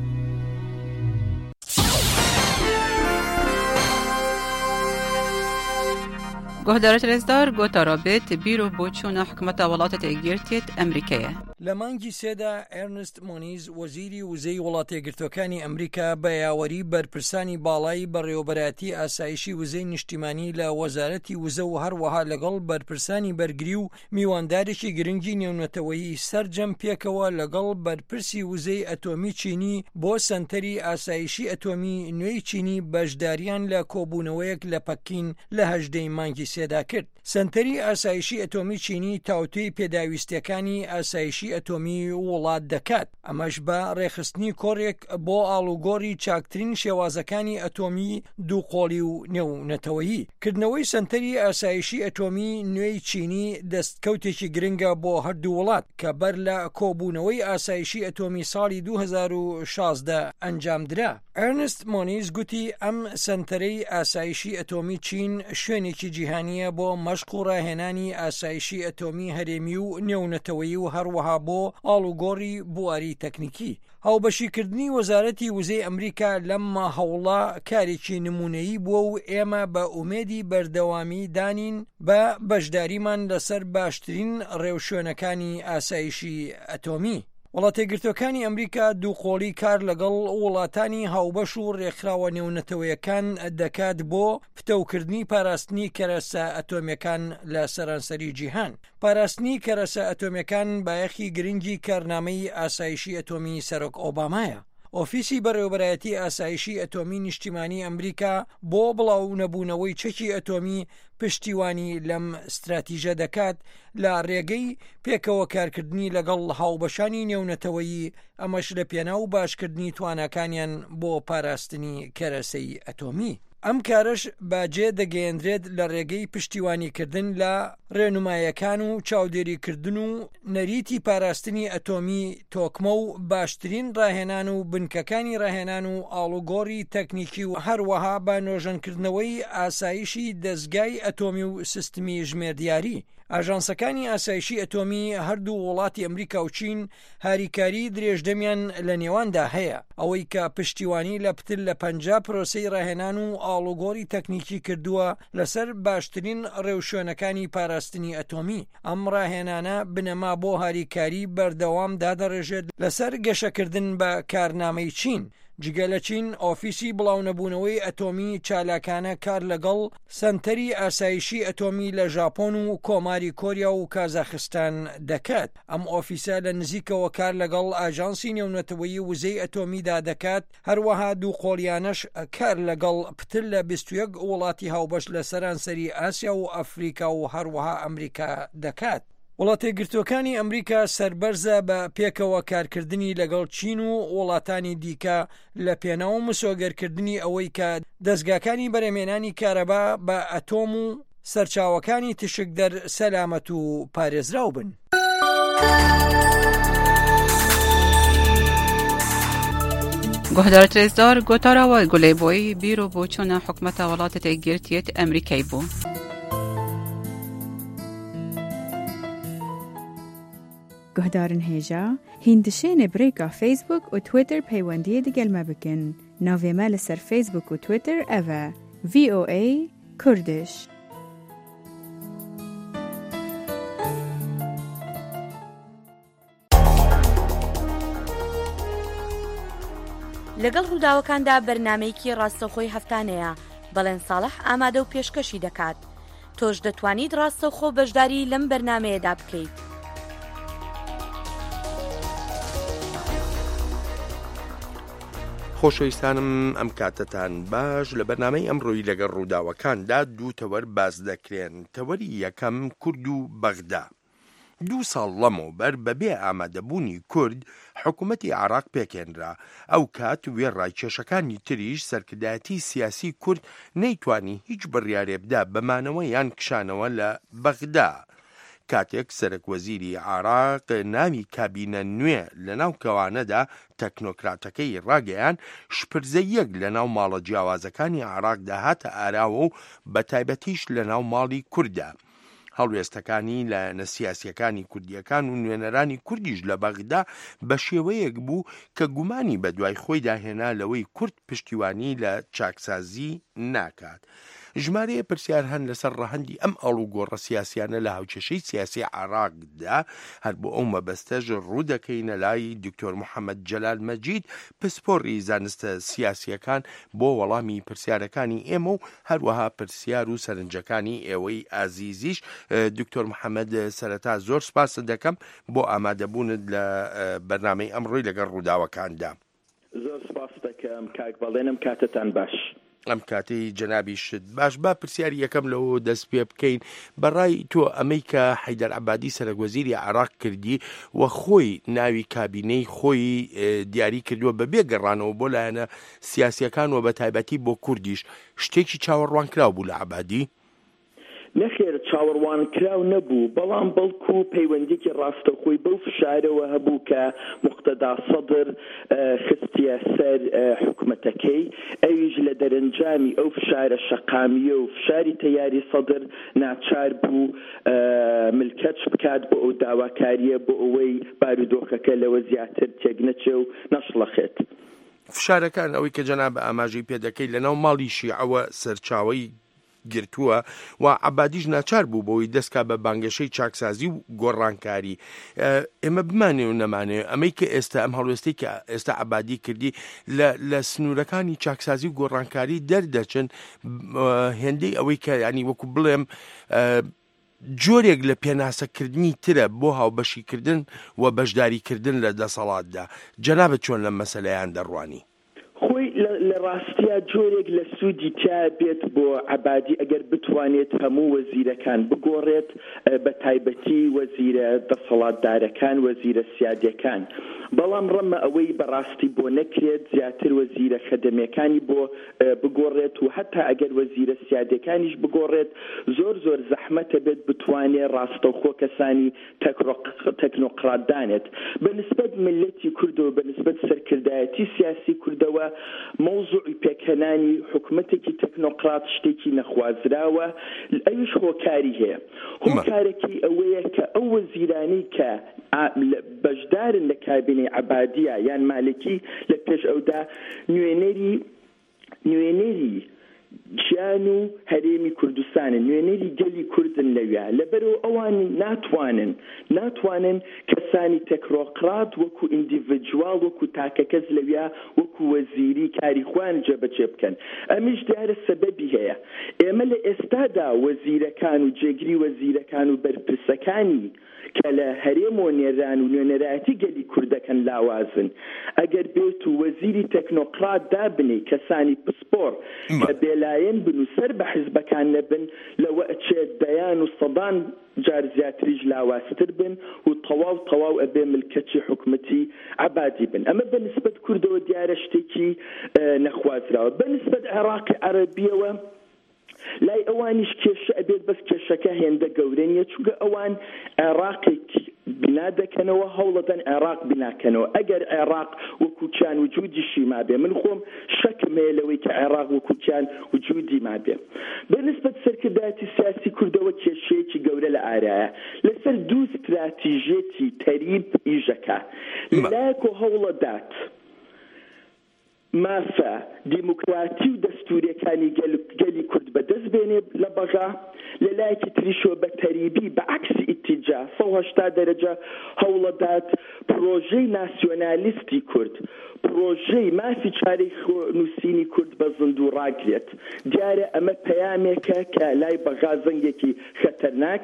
گهدارت رزدار گوتا رابط بیرو بوچون حکومت ولات تیگیرتیت امریکیه. لمانجی سیدا ارنست مونیز وزیری وزی ولات تیگیرتوکانی امریکا بیاوری برپرسانی بالای بریوبراتی آسایشی وزی نشتیمانی لوزارتی وزو هر وها لگل برپرسانی برگریو میواندارشی گرنگی نیونتوی سرجم پیکوا لگل برپرسی وزی اتمی چینی بو سنتری آسایشی اتمی نوی چینی بجداریان لکوبونویک لپکین لهجده مانجی سێدا کرد. سنتەری ئاسایشی ئەتۆمی چینی تاوتوی پێداویستیەکانی ئاسایشی ئەتۆمی وڵات دەکات. ئەمەش بە ڕێخستنی کۆڕێک بۆ ئاڵوگۆڕی چاکترین شێوازەکانی ئەتۆمی دووقۆڵی و نێونەتەوەیی. کردنەوەی سنتەری ئاسایشی ئەتۆمی نوێی چینی دەستکەوتێکی گرنگە بۆ هەردوو وڵات کە بەر لە کۆبوونەوەی ئاسایشی ئەتۆمی ساڵی دوو هەزار و شازدە ئەنجامدرا. ئەرنست مۆنیز گوتی ئەم سنتەرەی ئاسایشی ئەتۆمی چین شوێنێکی جیهانیە بۆ مەشق و ڕاهێنانی ئاسایشی ئەتۆمی هەرێمی و نێونەتەوەیی و هەروەها بۆ ئاڵوگۆڕی بواری تەکنیکی. هاوبەشیکردنی وەزارەتی وزەی ئەمریکا لەمما هەوڵا کارێکی نمونەیی بووە و ئێمە بە ئومێدی بەردەوامی دانین بە بەشداریمان لەسەر باشترین ڕێوشوێنەکانی ئاسایشی ئەتۆمی. وڵاتێگرتوەکانی ئەمریکا دووقۆڵی کار لەگەڵ وڵاتانی هاوبەش و ڕێکخراوە نێونەتەوەیەکان دەکات بۆ پتەوکردنی پاراستنی کەرەسە ئەتۆمیەکان لە سەرانسەری جیهان. پاراستنی کەرەسە ئەتۆمیەکان بایەخی گرنگی کارنامەی ئاسایشی ئەتۆمی سەرۆک ئۆبامایە. ئۆفیسی بەڕێوەبەرایەتی ئاسایشی ئەتۆمی نیشتیمانی ئەمریکا بۆ بڵاو نەبوونەوەی چەکی ئەتۆمی پشتیوانی لەم استراتیژە دەکات لە ڕێگەی پێکەوە کارکردنی لەگەڵ هاوبەشانی نێونەتەوەیی ئەمەش لە پێناو باشکردنی توانەکانیان بۆ پاراستنی کەرەسەی ئەتۆمی. ئەم کارش باجێ دەگەیەندرێت لە ڕێگەی پشتیوانیکردن لە ڕێنمایەکان و چاودێریکردن و نەریتی پاراستنی ئەتۆمی تۆکمە و باشترین ڕاهێنان و بنکەکانی ڕاهێنان و ئاڵوگۆڕی تەکنیکی و هەروەها بە نۆژەنکردنەوەی ئاسایشی دەستگای ئەتۆمی و سیستمی ژمێردیاری. ئاژانسەکانی ئاسایشی ئەتۆمی هەردوو وڵاتی ئەمریکا و چین هاریکاری درێژدەمیان لە نێواندا هەیە، ئەوەی کە پشتیوانی لە پتر لە پەنجا پرۆسەی ڕاهێنان و ئاڵوگۆڕی تەکنیکی کردووە لەسەر باشترین ڕێوشوێنەکانی پاراستنی ئەتۆمی. ئەم ڕاهێنانە بنەما بۆ هاریکاری بەردەوام دادەڕێژێت لەسەر گەشەکردن بە کارنامەی چین. جگە لە چین ئۆفیسی بڵاونەبوونەوەی ئەتۆمی چالاکانە کار لەگەڵ سنتەری ئاسایشی ئەتۆمی لە ژاپۆن و کۆماری کۆریا و کازاخستان دەکات. ئەم ئۆفیسە لە نزیکەوە کار لەگەڵ ئاژانسی نێونەتەوەیی وزەی ئەتۆمیدا دەکات، هەروەها دووقۆڵیانەش کار لەگەڵ پتر لە بیست و یەک وڵاتی هاوبەش لە سەرانسەری ئاسیا و ئەفریقا و هەروەها ئەمریکا دەکات. وڵاتێگرتوەکانی ئەمریکا سەربەرزە بە پێکەوە کارکردنی لەگەڵ چین و وڵاتانی دیکە لە پێناو مسۆگەرکردنی ئەوەی کە دەستگاکانی بەرهەمێنانی کارەبا بە ئەتۆم و سەرچاوەکانی تشک دەر سەلامەت و پارێزراو بن. گهدارت رزدار گوتارا و گلی بوی بیرو بوچون حکمت ولایت تگیرتیت امریکایی بو. گهدارن هیجا هندشین بریکا فیسبوک و تویتر پیوندی دیگل ما بکن. ناوی مال سر فیسبوک و تویتر اوه وی او ای کردش. لەگەڵ ڕووداوەکاندا بەرنامەیەکی ڕاستەوخۆی هەفتانەیە بەڵێن ساڵح ئامادە و پێشکەشی دەکات. تۆش دەتوانیت ڕاستەوخۆ بەشداری لەم بەرنامەیەدا بکەیت. خۆشەویستانم ئەم کاتتان باش لە بەرنامەی ئەمڕۆی لەگەڵ ڕووداوەکاندا دوو تەوەر باز دەکرێن. تەوەری یەکەم کورد و بەغدا. دوو ساڵ لەمەوبەر بەبێ ئامادەبوونی کورد حکوومەتی عێراق پێکێنرا. ئەو کات وێ ڕایکێشەکانی تریش سەرکردایەتی سیاسی کورد نەیتوانی هیچ بڕیارێ بدا بەمانەوە یان کشانەوە لە بەغدا. کاتێک سەرۆکوەزیری عێراق ناوی کابینە نوێ لە ناو کەوانەدا تەکنۆکراتەکەی ڕاگەیان شپرزە یەک لە ناو ماڵە جیاوازەکانی عێراقدا هاتە ئاراوە و بە تایبەتیش لە ناو ماڵی کوردە. هەڵوێستەکانی لە نەسیاسیەکانی کوردیەکان و نوێنەرانی کوردیش لە بەغدا بە شێوەیەک بوو کە گومانی بە دوای خۆی داهێنا لەوەی کورد پشتیوانی لە چاکسازی ناکات. ژمارەیە پرسیار هەن لەسەر ڕەهەندی ئەم ئەڵوگۆڕە سیاسیانە لە هاوچەشەی سیاسی عێراقدا. هەر بۆ ئەو مەبەستەش ڕوو دەکەینە لای دکتۆر محەممەد جەلال مەجید پسپۆڕی زانستە سیاسیەکان بۆ وەڵامی پرسیارەکانی ئێمە و هەروەها پرسیار و سەرنجەکانی ئێوەی ئازیزیش. دکتۆر محەممەد سەرەتا زۆر سپاس دەکەم بۆ ئامادەبوونت لە بەرنامەی ئەمڕۆی لەگەڵ ڕووداوەکاندا. زۆر سپاس دەکەم کاک بەڵێنم کاتتان باش. ئەم کاتەی جەنابی شت باش با پرسیاری یەکەم لەوە دەست پێ بکەین. بەڕای تۆ ئەمەی کە حەیدەر عەبادی سەرۆکوەزیری عێراق کردی و خۆی ناوی کابینەی خۆی دیاری کردووە بەبێ گەڕانەوە بۆ لایەنە سیاسیەکان و بە تایبەتی بۆ کوردیش شتێکی چاوەڕوان کراو بوو لە عەبادی؟ نەخێر چاوەڕوان کراو نەبوو، بەڵام بەڵکو پەیوەندێکی ڕاستەخۆی بەو فشارەوە هەبوو کە موقتەدا سەدر خستیە سەر حکوومەتەکەی. ئەویش لە دەرەنجامی ئەو فشارە شەقامیە و فشاری تەیاری سەدر ناچار بوو ملکەت بکات بۆ ئەو داواکاریە بۆ ئەوەی بارودۆخەکە لەوە زیاتر تێک نەچێ و نەشڵەخێت. فشارەکان ئەوەی کە جەناب ئاماژەی پێدەکەی لەناو ماڵی شیعەوە سەرچاوەی گرتووە و عەبادیش ناچار بوو بۆی دەستکا بە بانگەشەی چاکسازی و گۆڕانکاری. ئێمە بمانێ و نەمانێ ئەمەی کە ئێستا ئەم هەڵوێستەی کە ئێستا عەبادی کردی لە سنوورەکانی چاکسازی و گۆڕانکاری دەردەچن هێندەی ئەوەی کە ینی وەکو بڵێم جۆرێک لە پێناسەکردنی ترە بۆ هاوبەشیکردن و بەشداریکردن لە دەسەڵاتدا. جەنابەت چۆن لەم مەسەلەیان دەڕوانی؟ خۆی لە ڕاستیە جۆرێک لە سوودی تا بێت بۆ عەبادی ئەگەر بتوانێت هەموو وەزیرەکان بگۆڕێت، بە تایبەتی وەزیرە دەسەڵاتدارەکان وەزیرە سیادیەکان. بەڵام ڕەمە ئەوەی بەڕاستی بۆ نەکرێت زیاتر وەزیرە خەدەمیەکانی بۆ بگۆڕێت و حتا ئەگەر وەزیرە سیادیەکانیش بگۆڕێت زۆر زۆر زەحمەتە بێت بتوانێت ڕاستەوخۆ کەسانی تەکنۆقراتدانێت. بەنسبەت ملەتی کوردەوە بەنسبەت سەرکردایەتی سیاسی کوردەوە مەوزوعی پێکهێنانی حکوومەتێکی تەکنۆقرات شتێکی نەخوازراوە. ئەویش هۆکاری هەیە. هۆکارێکی ئەوەیە کە ئەو وەزیرانی کە بەشدارن لە کابینەی عەبادیە یان مالکی لە پێش ئەودا نوێنەری نوێنەری گیان و هەرێمی کوردستانن، نوێنەری گەلی کوردن لەوێ. لەبەرەوە ئەوان ناتوانن ناتوانن کەسانی تەکنۆقرات وەکو ئیندیڤیدوال وەکو تاکەکەس لەوێ وەکو وەزیری کاری خوان جێبەجێ بکەن. ئەمیش دیارە سەبەبی هەیە. ئێمە لە ئێستادا وەزیرەکان و جێگری وەزیرەکان و بەرپرسەکانی کە لە هەرێم و نێران و نوێنەرایەتی گەلی کوردەکەن لاوازن. ئەگەر بێت و وەزیری تەکنۆقرات دابنێ کەسانی پسپۆر کە بێلایەن بن و سەر بە حیزبەکان نەبن لەوە ئەچێت دەیان و سەدان جار زیاتریش لاوازتر بن و تەواو تەواو ئەبێ ملکەتی حکوومەتی عەبادی بن. ئەمە بەنسبەت کوردەوە دیارە شتێکی نەخوازراوە. بەنسبەت عێراقی عەرەبیەوە لای ئەوانیش کێشە ئەبێت بەس کێشەکە هێندە گەورە نیە، چونکە ئەوان عێراقێکی بنا دەکەنەوە هەوڵەدەن عێراق بناکەنەوە ئەگەر عێراق وەکوچیان وجودیشی مابێ من خۆم شەکم هەیە لەوەی کە عێراق وەکوچیان وجودی مابێ بەنسبەت سەرکردایەتی سیاسی کوردەوە کێشەیەکی گەورە لە ئارایە لەسەر دوو استراتیژێتی تەریب ئیژەکە لایەک و هەوڵە دات مافە دیموکراتی و دەستوریەکانی گەلی کورد بەدەست بێنێ لە بەغا لە لایەکی تریشۆ بە تەریبی بە عکسی ئیتیجا سەد و هەشتا دەرەجە هەوڵەدات پرۆژەی ناسیۆنالیستی کورد پرۆژەی مافی چارەی نووسینی کورد بە زندوو ڕاگرێت دیارە ئەمە پەیامێکە کە لای بەغا زەنگێکی خەتەرناک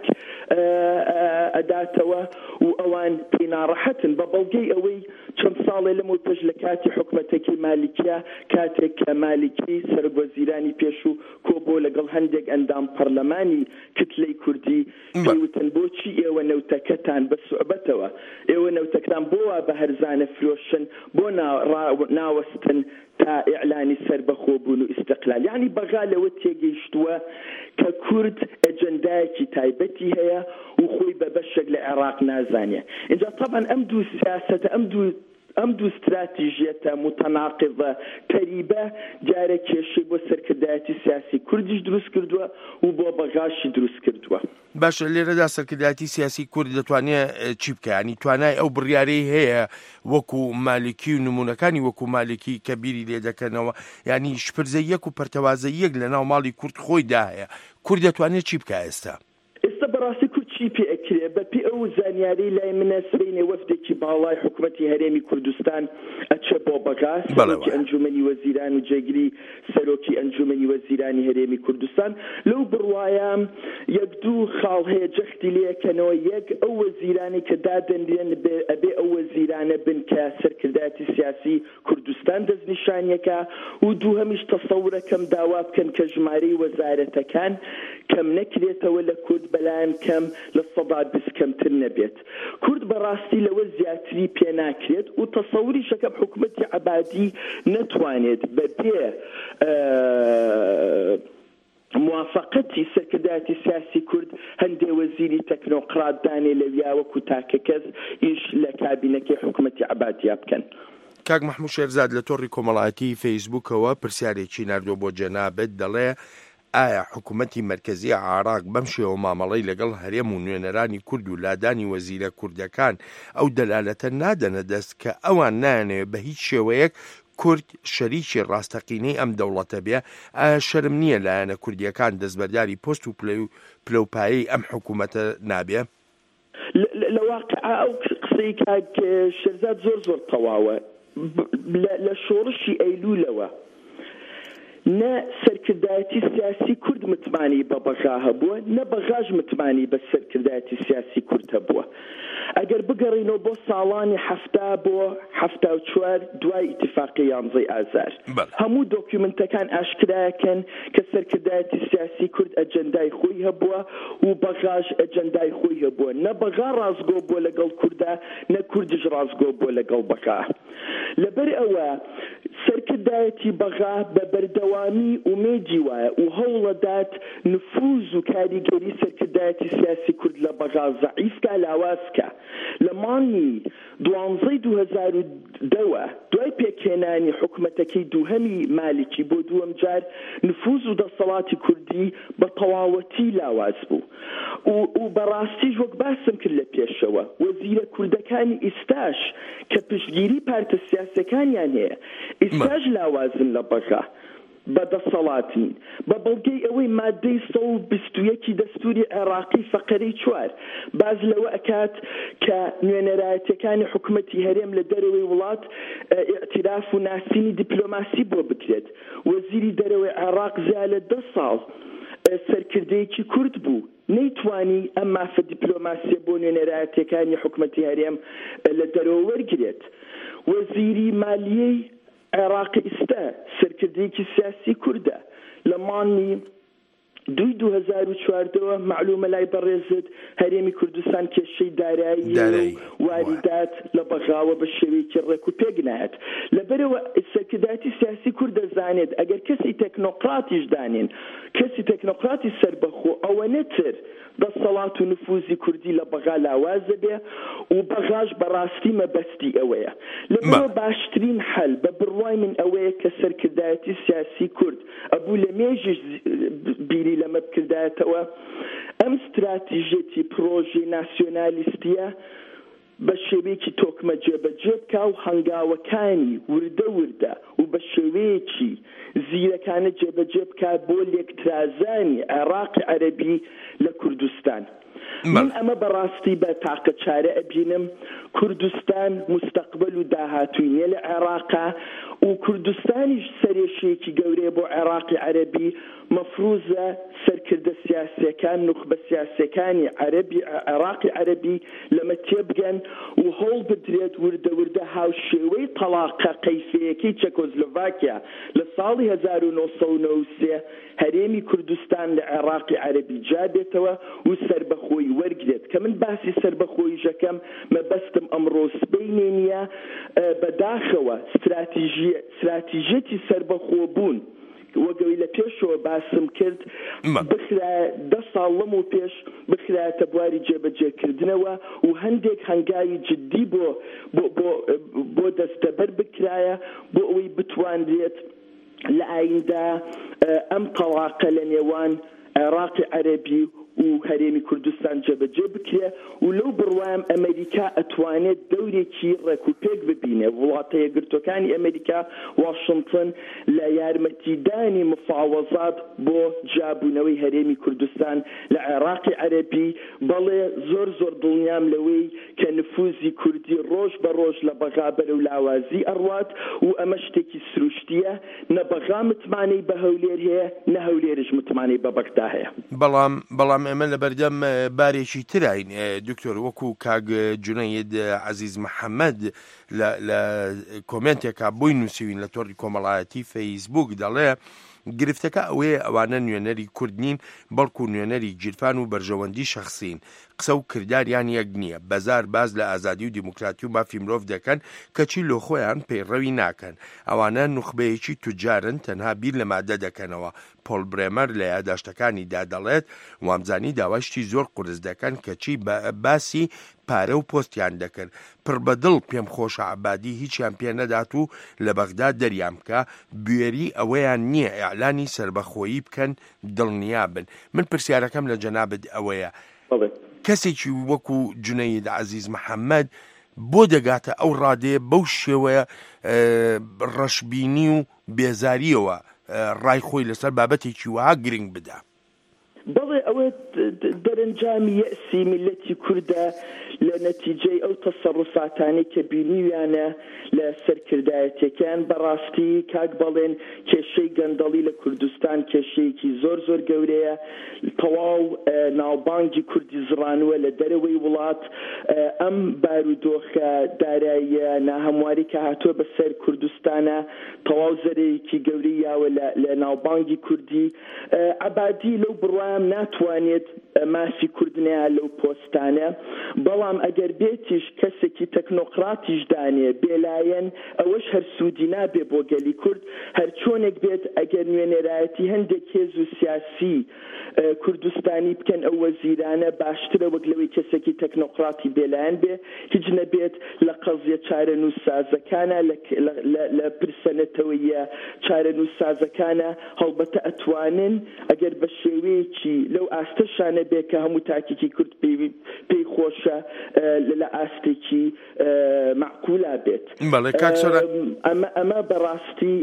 ئەداتەوە و ئەوان پێی ناڕەحەتن بە بەڵگەی ئەوەی چەند ساڵێ لەمەوە پێش لە کاتی حکومەتێکی مالیکیە کاتێک کە مالیکی سەرۆکوەزیرانی پێش و کۆبۆ لەگەڵ هەندێک ئەندام پەرلەمانی کتلەی کوردی پێوتن بۆچی ئێوە نەوتەکەتان بە سوعبەتەوە ئێوە نەوتەکەتان بۆوە بە هەرزانە فرۆشن بۆ ناوەستن تا ئیعلانی سەربەخۆبوون و ئیستقلال یعنی بەغا لەوە تێگەیشتووە کە کورد ئەجەندایەکی تایبەتی هەیە و خۆی بە بەشێک لە عێراق نازانێ اینجا طبعا ئەم دوو سیاسەتە ئەم دوو ئەم دوو استراتیژیەتە متەناقضە تەریبە جارە کێشەی بۆ سەرکردایەتی سیاسی کوردیش دروست کردووە و بۆ بەغاشی دروست کردووە باشە لێرەدا سەرکردایەتی سیاسی کورد دەتوانێت چی بکە ینی توانای ئەو بڕیارەی هەیە وەکو مالکی و نمونونەکانی وەکو مالکی کە بیری لێ دەکەنەوە ینی شپرزە یەک و پەرتەوازە یەک لە ناو ماڵی کورد خۆیدا هەیە کورد دەتوانێت چی بکە ئێستا ئێستا بەڕاستی کورد چی پێ ئەکرێ بەپی ئەو زانیاری لای منە سبەینێ وەفدێکی باڵای حکوومەتی هەرێمی کوردستان ئەچێ بۆ بەغا سەرۆکی ئەنجومەنی وەزیران و جێگیری سەرۆکی ئەنجومەنی وەزیرانی هەرێمی کوردستان لەو بڕوایە یەک دوو خاڵ هەیە جەختی لێکەنەوە یەک ئەو وەزیرانی کە دادەنرێن ئەبێ ئەو وەزیرانە بن کە سەرکردایەتی سیاسی کوردستان دەستنیشانیەکە و دوو هەمیش تەسەورەکەم داوا بکەن کە ژمارەی وەزارەتەکان کەم نەکرێتەوە لە کورد بەلایەن کەم لە سەدا بیست کەمتر نەبێت کورد بەڕاستی لەوە زیاتری پێ ناکرێت و تەسەوری شەکە حکوومەتی عەبادی نەتوانێت بەبێ موافقەتی سەرکردایەتی سیاسی کورد هەندێ وەزیری تەکنۆقرات دانێ لەویا وەکو تاکە کەس ئیش لە کابینەکەی حکوومەتی عەبادیا بکەن کاک محمود شێرزاد لە تۆڕی کۆمەڵایەتی فەیسبووکەوە پرسیارێکی ناردووە بۆ جەنابەت دەڵێ ئایا حکوومەتی مەرکەزی عێراق بەم شێوە مامەڵەی لەگەڵ هەرێم و نوێنەرانی کورد و لادانی وەزیرە کوردەکان ئەو دەلالەتە نادەنە دەست کە ئەوان نایانەوێت بە هیچ شێوەیەک کورد شەریکی ڕاستەقینەی ئەم دەوڵەتە بێ ئایا شەرم نییە لایەنە کوردیەکان دەستبەرداری پۆست و پلەپایەی ئەم حکوومەتە نابێ لە واقعا ئەو قسەی کاک شێرزاد زۆر زۆر تەواوە لە شۆڕشی ئەیلولەوە نە سەرکردایەتی سیاسی کورد متمانی بە بەغا هەبووە نە بەغاش متمانی بە سەرکردایەتی سیاسی کورد هەبووە ئەگەر بگەڕینەوە بۆ ساڵانی هەفتا بۆ هەفتا و چوار دوای ئیتیفاقی یانزەی ئازار هەموو دۆکیومنتەکان ئاشکرایەکەن کە سەرکردایەتی سیاسی کورد ئەجەندای خۆی هەبووە و بەغاش ئەجەندای خۆی هەبووە نە بەغا ڕازگۆ بۆ لەگەڵ کووردا نە کوردیش ڕازگۆ بۆ لەگەڵ بەغا لەبەر ئەوە سەرکردایەتی بەغا بە بەردەوامی ئومێدی وایە و هەوڵەدات نفوز و کاریگەری سەرکردایەتی سیاسی کورد لە بەغا زەعیفکە لاوازکە لە مانگی دوانزەی دوو هەزار و دەوە دوای پێکهێنانی حکوومەتەکەی دووهەمی مالیکی بۆ دووەم جار نفوز و دەسەڵاتی کوردی بە تەواوەتی لاواز بوو و بەڕاستیش وەک باسم کرد لە پێشەوە وەزیرە کوردەکانی ئیستاش کە پشتگیری پارتە سیاسەکانیان هەیە ئیستاش لاوازن لە بەغا بەدەسەڵاتین بە بەڵگەی ئەوەی مادەی سە و بیست و یەکی دەستوری عێراقی فەقەرەی چوار باز لەوە ئەکات کە نوێنەرایەتیەکانی حکوومەتی هەرێم لە دەرەوەی وڵات ئیعتراف و ناسینی دیپلۆماسی بۆ بکرێت وەزیری دەرەوەی عێراق زیاد لە دە ساڵ سەرکردەیەکی کورد بوو نەیتوانی ئەم مافە دیپلۆماسیە بۆ نوێنەرایەتیەکانی حکوومەتی هەرێم لە دەرەوە وەرگرێت وەزیری مالیەی عێراقی ئێستا سەرکردەیەکی سیاسی کوردە لە مانگی دوی دو هزار و چواردەوە معلومە لای بەڕێزت هەرێمی کوردستان کێشەی دارایی واریدات لە بەغاوە بە شێوەیەکی ڕێک و پێک نایەت لەبەرەوە سەرکردایەتی سیاسی کورد دەزانێت ئەگەر کەسی تەکنۆقراتیش دانین کەسی تەکنۆقراتی سەربەخۆ ئەوە نەتر دەسەڵات و نفوزی کوردی لە بەغا لاوازە بێ و بەغاش بەڕاستی مەبەستی ئەوەیە لەبەرەوە باشترین حەل بە بڕوای من ئەوەیە کە سەرکردایەتی سیاسی کورد ئەبوو لە مێژش بیری لەمە بکردایەتەوە ئەم استراتیژێتی پرۆژەی ناسیۆنالیستیە بە شێوەیەکی تۆکمە جێبەجێ بکا و هەنگاوەکانی وردە وردە و بە شێوەیەکی زیرەکانە جێبەجێ بکا بۆ لێکترازانی عێراقی عەرەبی لە کوردستان من ئەمە بەڕاستی بە تاقە چارە ئەبینم کوردستان مستەقبل و داهاتووی نیە لە عێراقا و کوردستانیش سەرێشەیەکی گەورەیە بۆ عێراقی عەرەبی مەفروزە سەرکردە سیاسیەکان نوخبە سیاسیەکانی عەرەبی عێراقی عەرەبی لەمە تێبگەن و هەوڵ بدرێت وردە وردە هاوشێوەی تەلاقە قەیفەیەکەی چەکۆسلۆڤاکیا لە ساڵی هەزار و نۆ سەد و نۆ و سێ هەرێمی کوردستان لە عێراقی عەرەبی جابێتەوە و سەربەخۆی وەرگێت کە من باسی سەربەخۆی ژەکەم مەبەستم ئەمڕۆ سبەینێ نییە بەداخەوە استراتیژێتی سەربەخۆ بوون وەگەوەی لە پێشەوە باسم کرد بخرایە دە ساڵ لەم و پێش بخرایەتە بواری جێبەجێکردنەوە و هەندێک هەنگاوی جددی بۆ بۆ دەستەبەر بکرایە بۆ ئەوەی بتوانرێت لە ئایندا ئەم تەڵاقە لە نێوان عێراقی عەرەبی و هەرێمی کوردستان جێبەجێ بکرێ و لەو بڕوایم ئەمریکا ئەتوانێت دەورێکی ڕێکوپێک ببینێ وڵاتە یەکگرتوەکانی ئەمریکا واشنگتن لە یارمەتیدانی مفاوەزات بۆ جابوونەوەی هەرێمی کوردستان لە عێراقی عەرەبی بەڵێ زۆر زۆر دڵنیام لەوەی کە نفوزی کوردی ڕۆژ بە ڕۆژ لە بەغا بەرەو لاوازی ئەڕوات و ئەمە شتێکی سروشتیە نە بەغا متمانەی بە هەولێر هەیە نە هەولێرش متمانەی بە بەغدا هەیە بەڵام بەڵام ئێمە لە بەردەم بارێکی تراین دکتۆر وەکو کاگ جونەید عەزیز محەممەد لە کۆمنتێکا بۆی نووسوین لە تۆڕی کۆمەڵایەتی فەیسبوک دەڵێ گرفتەکە ئەوەیە ئەوانە نوێنەری کورد نین بەڵکو نوێنەری گیرفان و بەرژەوەندی شەخسین قسە و کرداریان یەک نییە بەزار باز لە ئازادی و دیموکراتی و مافی مرۆڤ دەکەن کەچی لۆ خۆیان پەیڕەوی ناکەن ئەوانە نوخبەیەکی توجارن تەنها بیر لە مادە دەکەنەوە پۆل برێمەر لە یادداشتەکانی دادەڵێت وامزانی داواشتی زۆر قورس دەکەن کەچی باسی پارە و پۆستیان دەکەن پڕ بەدڵ پێم خۆشە عەبادی هیچیان پێ نەدات و لە بەغدا دەریان بکە بوێری ئەوەیان نییە ئیعلانی سەربەخۆیی بکەن دڵنیا بن من پرسیارەکەم لە جەنابەت ئەوەیە کەسێکی وەکو جونەید عەزیز محەممەد بۆ دەگاتە ئەو ڕادێ بەو شێوەیە ڕەشبینی و بێزاریەوە ڕای خۆی لەسەر بابەتێکی وها گرنگ بدە بەڵێ ئەوە دەرەنجامی یەسی میلەتی کووردە لە نەتیجەی ئەو تەسەڕوفاتانەی کە بینیویانە لە سەرکردایەتەکان بەڕاستی کاک بەڵێن کێشەی گەندەڵی لە کوردستان کێشەیەکی زۆر زۆر گەورەیە تەواو ناوبانگی کوردی زڕانوە لە دەرەوەی وڵات ئەم بارودۆخە داراییە ناهەمواری کە هاتووە بەسەر کوردستانە تەواو زەرێکی گەورەی یاوە لە ناوبانگی کوردی عەبادی لەو بڕوایان ناتوانێت ماسی کوردنەیە لەو پۆستانە بەڵام ئەگەر بێتیش کەسێکی تەکنۆقراتیش دانێ بێلایەن ئەوەش هەر سوودی نابێ بۆ گەلی کورد هەر چۆنێک بێت ئەگەر نوێنێرایەتی هەندێک هێز و سیاسی کوردستانی بکەن ئەو وەزیرانە باشترە وەک لەوەی کەسێکی تەکنۆقراتی بێلایەن بێ هیچ نەبێت لە قەزیە چارە نووسازەکانە لە پرسەنەتەوەیە چارە نووسازەکانە هەڵبەتە ئەتوانن ئەگەر بە شێوەیەکی لەو ئاستەشانە بێ کە هەموو تاکێکی کورد پێی خۆشە لە ئاستێکی معقولا بێت ئەمە بەڕاستی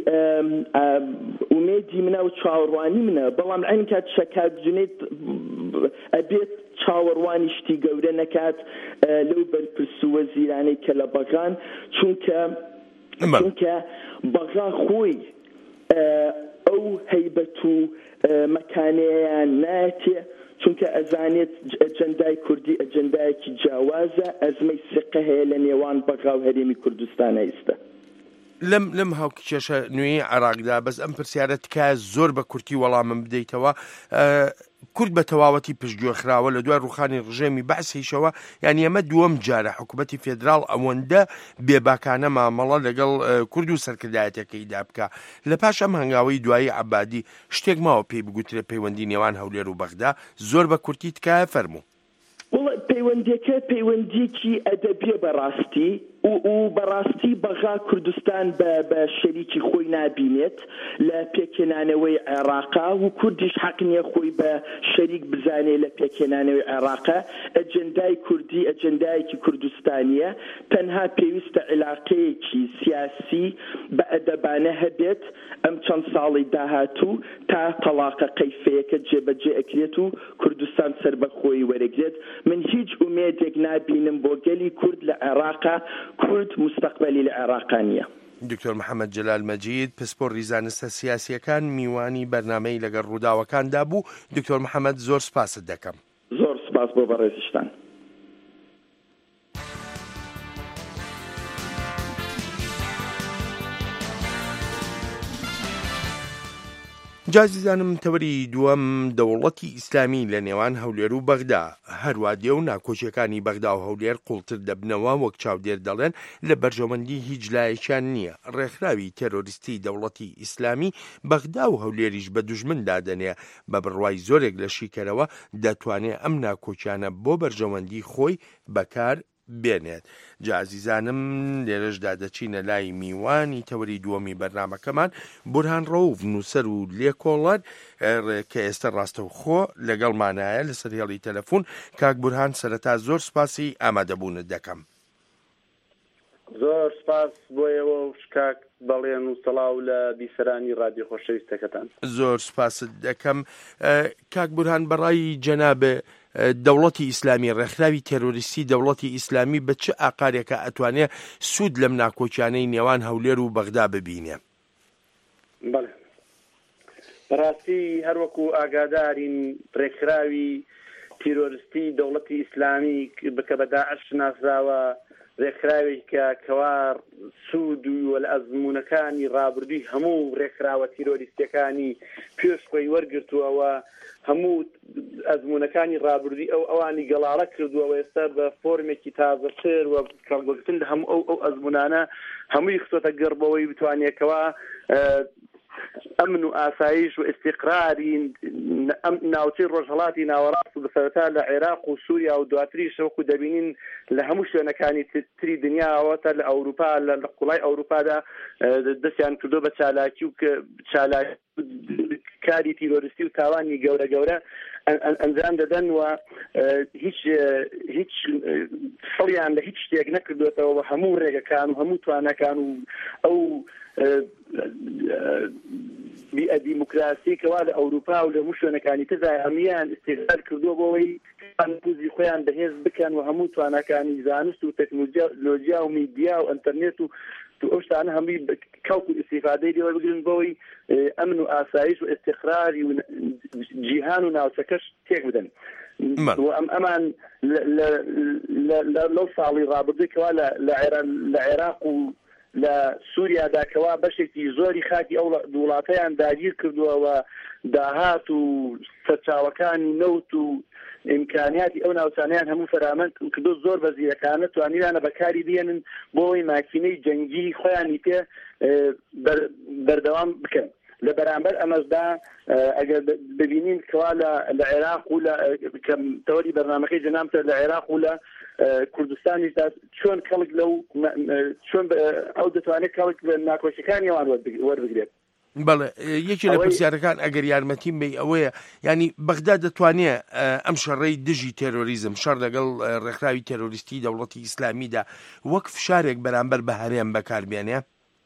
ئومێدی منە و چاوەڕوانی منە بەڵام ئەین کات شەکات جنێت ئەبێت چاوەڕوانی شتی گەورە نەکات لەو بەرپرس و وەزیرانەی کە لە بەغان چونکە چونکە بەغا خۆی ئەو هەیبەت و مەکانەیەیان ناتێ چونکە ئەزانێت ئەجەندای کوردی ئەجەندایەکی جیاوازە ئەزمەی سقە هەیە لە نێوان بەغا و هەرێمی کوردستان ئێستا لەم لەم هاوکێشە نوێی عراقدا بەس ئەم پرسیارە تکایە زۆر بە کورتی وەڵامم بدەیتەوە. کورد بە تەواوەتی پشتگوێخراوە لە دوای ڕوخانی ڕژێمی بەعسیشەوە، یعنی ئەمە دووەم جارە حکوومەتی فێدراڵ ئەوەندە بێباکانە مامەڵە لەگەڵ کورد و سەرکردایەتەکەیدا بکە. لە پاش ئەم هەنگاوی دوایی عەبادی شتێک ماوە پێی بگوترێ پەیوەندی نێوان هەولێر و بەغدا زۆر بە کورتی تکایە فەرموو. پەیوەندیەکە پەیوەندیەکی ئەدەبیە بەڕاستی و بەڕاستی بەغا کوردستان بە شەریکی خۆی نابینێت لە پێکێنانەوەی عێراقا و کوردیش حەق نییە خۆی بە شەریک بزانێ لە پێکێنانەوەی عێراقا. ئەجەندای کوردی ئەجەندایەکی کوردستانیە، تەنها پێویستە علاقەیەکی سیاسی بە ئەدەبانە هەبێت ئەم چەند ساڵی داهاتوو تا تەلاقە قەیفەیەکە جێبەجێ ئەکرێت و کوردستان سەربەخۆی وەرەگرێت. من هیچ ئومێدێک نابینم بۆ گەلی کورد لە عێراقا، کورد مستقبلی لە عێراقانیە. دکتۆر محەممەد جەلال مەجید پسپۆڕی زانستە سیاسیەکان میوانی بەرنامەی لەگەڵ ڕووداوەکاندا بوو. دکتۆر محەممەد زۆر سپاست دەکەم. زۆر سپاس بۆ بەڕێزیشتان. جازیزانم تەوەری دووەم دەوڵەتی ئیسلامی لە نێوان هەولێر و بەغدا هەروە دێ و ناکۆچیەکانی بەغدا و هەولێر قوڵتر دەبنەوە وەک چاودێر دەڵێن لە بەرژەوەندی هیچ لایەکیان نییە. ڕێکخراوی تێرۆریستی دەوڵەتی ئیسلامی بەغدا و هەولێریش بە دوژمن دادەنێ بە بڕوای زۆرێک لە شیکەرەوە دەتوانێت ئەم ناکۆچیانە بۆ بەرژەوەندی خۆی بەکار بێنێت. جازیزانم لێرەشدا دەچینە لای میوانی تەوەری دووەمی بەرنامەکەمان بورهان ڕەوف نووسەر و لێکۆڵەر کە ئێستا ڕاستەوخۆ لەگەڵمانایە لەسەر هێڵی تەلەفۆن. کاک بورهان سەرەتا زۆر سپاسی ئامادەبوونت دەکەم. زۆر سپاس بۆیەوە و شکاک بەڵێن و سەڵاو لە بیسەرانی ڕادیۆ خۆشەویستەکەتان. زۆر سپاست دەکەم. کاک بورهان بەڕای جەنابێ دەوڵەتی ئیسلامی ڕێکخراوی تێرۆریستی دەوڵەتی ئیسلامی بە چه ئاقارێکە ئەتوانێت سوود لەم ناکۆچیانەی نێوان هەولێر و بەغدا ببینێ؟ بەڵێ بەڕاستی هەروەکو ئاگادارین ڕێکخراوی تیرۆریستی دەوڵەتی ئیسلامی بکە بە داعش ناسراوە ڕێکخراوێکە کەوا سوود و لە ئەزمونونەکانی ڕابردووی هەموو ڕێکخراوە تیرۆریستیەکانی پێش خۆی وەرگرتووەوە، هەموو ئەزمونونەکانی ڕابردووی ئەو ئەوانی گەڵاڵە کردووەوە ئێستا بە فۆرمێکی تازەتر و کەڵگوتن لە هەموو ئەو ئەو ئەزمونانە هەمووی خستۆتە گەڕبەوەی بتوانێتەوە ئەمن و ئاسایش و ئستیقراری ناوچەی ڕۆژهەڵاتی ناوەڕاست و بەسەرەتا لە عێراق و سووریا و دواتری شەوکو دەبینین لە هەموو شوێنەکانی تری دنیاوە تا لە ئەوروپا لە قوڵای ئەوروپادا دەستیان کردو بە چالاکی و چالاکی کاری تیرۆریستی و تاوانی گەورە گەورە ئەنجام دەدەن و هیچ هیچ فڵیان لە هیچ شتێک نەکردوێتەوە و هەموو ڕێگەکان و هەموو توانەکان و ئەو بیئە دیموکراسی کەوا لە ئەوروپا و لە هەموو شوێنەکانی تردا هەمیان استیغلال کردووە بۆەوەی پوزی خۆیان بەهێز بکەن و هەموو توانەکانی زانست و تەکنۆلۆژیا و میدیا و ئەنتەرنێت و ئەو شتانە هەمووی کەوت و ئیستیفادەی لێوە بگرن بۆەوەی ئەمن و ئاسایش و ئستیقراری و جیهان و ناوچەکەش تێک بدەن. ئەمان لەو ساڵی ڕابردوویکەوا لە عێراق و لە سووریادا کەوا بەشێکی زۆری خاکی ئەو وڵاتەیان داگیر کردووەوە داهات و سەرچاوەکانی نەوت و ئیمکانیاتی ئەو ناوچانیان هەموو فەرامەند کردو زۆر بەزیرەکانە توانیوانە بەکاری بێنن بۆەوەی ماکینەی جەنگی خۆیانی پێ بەردەوام بکەن. لە بەرامبەر ئەمەشدا ئەگەر ببینین کەوا لە عێراق و لە تەوەری بەرنامەکەی جەنابتە لە عێراق و لە کوردستانیشدا چۆن کەڵک لەو چۆن ئەو دەتوانێت کەڵک لە ناکۆشیەکانیەوان وەربگرێت. بەڵێ یەکی لە پرسیارەکان ئەگەر یارمەتیم بێ ئەوەیە ینی بەغدا دەتوانێت ئەم شەڕەی دژی تێرۆریزم شەڕ لەگەڵ ڕێکخراوی تێرۆریستی دەوڵەتی ئیسلامیدا وەک فشارێک بەرامبەر بە هەرێم بەکاربێنێ؟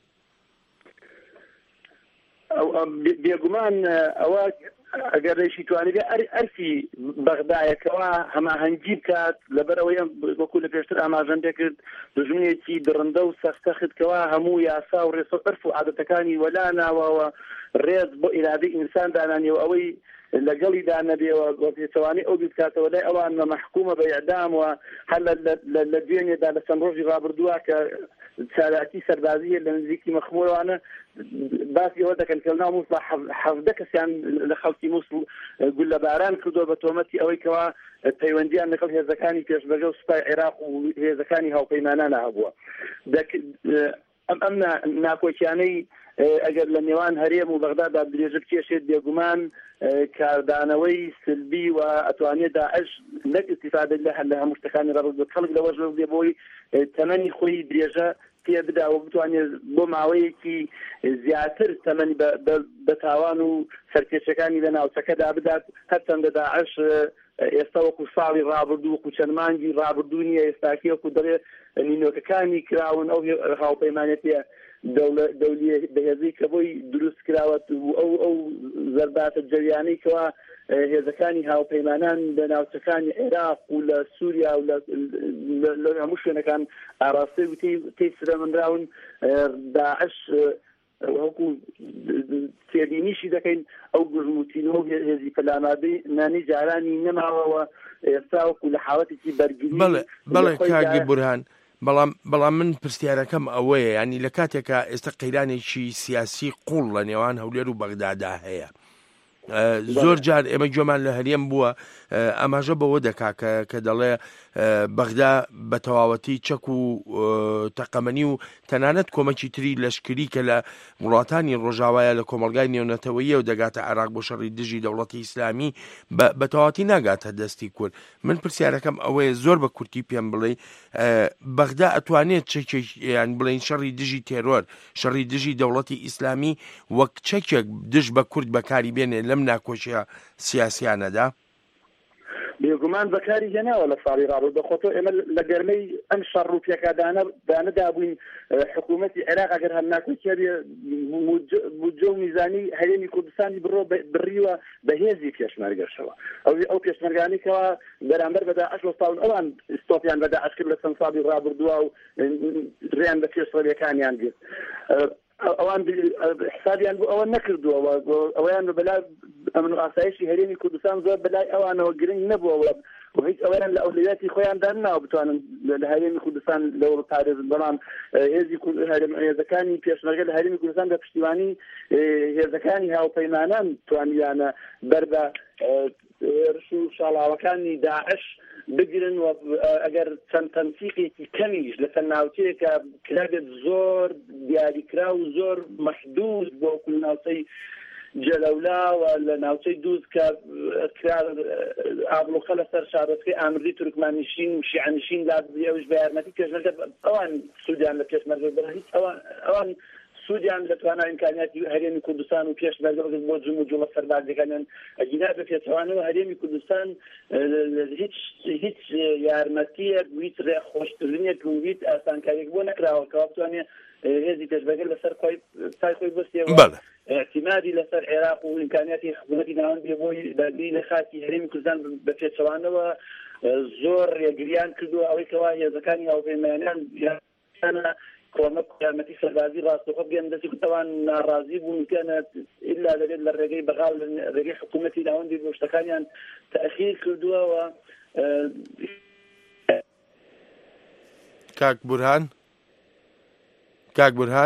بێگومان ئەوە ئەگەر ڕێشی توانێت ئەرفی بەغدایەکەوە هەماهەنگی بکات لەبەرەوەی وەکو لە پێشتر ئاماژەندە کرد دژمنێکی درڕندە و سەختەختکەوە هەموو یاسا و ڕێسە ئەرف و عادەتەکانی وەلا ناوەوە ڕێز بۆ ئیرادەی ئینسان دانانیەوە ئەوەی لەگەڵیدا نەبێەوە گۆپێتەوانی ئەو بکاتەوە لای ئەوان مە مححکومە بە ئەعدامەوە هەر لە دوێنێدا لە چەند ڕۆژی ڕابردووە کە چالاکی سەربازیە لە نزیکی مەخموڕوانە باسی ئەوە دەکەن کە ناو مووسڵ حەفدە کەسیان لە خەڵکی مووسڵ گول لە باران کردووە بە تۆمەتی ئەوەی کەوا پەیوەندیان لەگەڵ هێزەکانی پێشبەرگە و سوپای عێراق و هێزەکانی هاوپەیمانانە هەبووە ئەم ئەم ناکۆکیانەی ئەگەر لە نێوان هەرێم و بەغدادا درێژە بکێشێت بێگومان کاردانەوەی سلبی و ئەتوانێت داعش نەک استیفادە لە هەموو شتەکانی ڕەبردووە خەڵک لەوەش بێ بۆی تەمەنی خۆی درێژە پێ بداوە بتوانێت بۆ ماوەیەکی زیاتر تەمەنی بە تاوان و سەرکێشەکانی لە ناوچەکەدا بدات هەرچەندە داعش ئێستا وەکو ساڵی ڕابردوو وەکو چەند مانگی ڕابردوو نیە ئێستاکی وەکو دەڵێ نینۆکەکانی کراون ئەو هاوپەیمانێتیە دەولیە بەهێزی کە بۆی دروست کراوەت و ئەو ئەو زەرباتە جەریانەی کەوا هێزەکانی هاوپەیمانان لە ناوچەکانی عێراق و لە سووریا و لە هەموو شوێنەکان ئاراستەی و تێی سرەمەندراون داعش وەکو تێبینیشی دەکەین ئەو گژموتینەوە هێزی پەلامادەی نانی جارانی نەماوەوە ئێستا وەکو لە حاڵەتێکی بەرگری بەڵێ کاگی بورهان بەڵام بەڵام من پرسیارەکەم ئەوەیە ینی لە کاتێکە ئێستا قەیرانێکی سیاسی قوڵ لە نێوان هەولێر و بەغدادا هەیە زۆر جار ئێمە گوێمان لە هەرێم بووە ئەماژە بەوە دەکا کە دەڵێ بەغدا بە تەواوەتی چەک و تەقەمەنی و تەنانەت کۆمەکی تری لەشکری کە لە وڵاتانی ڕۆژاوایە لە کۆمەلگای نێونەتەوەیە و دەگاتە عێراق بۆ شەڕی دژی دەوڵەتی ئیسلامی بە تەواوەتی ناگاتە دەستی کورد. من پرسیارەکەم ئەوەیە زۆر بە کورتی پێم بڵێ بەغدا ئەتوانێت چەکێکیان بڵین شەڕی دژی تێرۆر شەڕی دژی دەوڵەتی ئیسلامی وەک چەکێک دژ بە کورد بەکاری بێنێ لەم ناکۆشیە سیاسیانەدا؟ بێگومان بەکاری هێناوە لە ساڵی ڕابردوو بەخۆتۆ ئێمە لە گەرمەی ئەم شەڕ و پێکدانە دانەدا بووین حکوومەتی عێراق ئەگەر هەر ناکۆکیە بێ بودجە و میزانی هەرێمی کوردستانی بڕۆ بڕیوە بە هێزی پێشمەرگەشەوە ئەو ئەو پێشمەرگانێکەوە بەرامبەر بە داعش وەستاون ئەوان ستۆپیان بە داعش کرد لە چەند ساڵی ڕابردووە و ڕێیان بە پێش سەرەکانیان گرت ئەوان حسابیان بۆ ئەوە نەکردووە ئەویان بەلا ئەمن و ئاسایشی هەرێمی کوردستان زۆر بەلای ئەوانەوە گرنگ نەبووە هیچ ئەویان لە ئەولویاتی خۆیان داناوە بتوانن لە هەرێمی کوردستان لەوە پارێزن بەڵام هێزی هێزەکانی پێشمەرگە لە هەرێمی کوردستان بە پشتیوانی هێزەکانی هاوپەیمانان توانیانە بەر بە ڕش و شاڵاوەکانی داعش بگرن و ئەگەر چەند تەنسیقێکی کەمیش لە چەند ناوچەیەکە کلابێت زۆر دیاریکرا و زۆر مەحدود بۆ کول ناوچەی جەلەولا و لە ناوچەی دووز کە ئابڵوخە لەسەر شارۆچکەی ئامردی تورکمانیشین و شیعەنشین لادێوش بە یارمەتی پێشمەرگە ئەوان سوودیان لە پێشمەرگە بەر هیچ ئەوان سوودیان لە توانای ئیمکانیاتی هەرێمی کوردستان و پێشمەرگە بگرن بۆ جم و جوڵە سەربازەکانیان ئەگینا بە پێچەوانەوە هەرێمی کوردستان هیچ هیچ یارمەتیەک و هیچ ڕێخۆشکردنێک و هیچ ئاسانکاریێک بۆ نەکراوە کەوا بتوانێت هێزی پێشمەرگە لەسەر پای خۆی بەستێەوە اعتمادی لەسەر عێراق و ئیمکانیاتی حکوومەتی ناوەن بێ بۆی بەرگری لە خاکی هەرێمی کوردستان بە پێچەوانەوە زۆر ڕێگریان کردووە ئەوەی کەوا هێزەکانی هاوپەیمانیان یانە کۆمەک یارمەتی سەربازی ڕاستەوخۆ بگەن دەستی کوتەوان ناڕازی بوون کەنە ئللا دەبێت لە ڕێگەی بەغاڵ ڕێگەی حکوومەتی ناوەندی بۆ شتەکانیان تەخیر کردووەوە. کاک بورهان کاک بورهان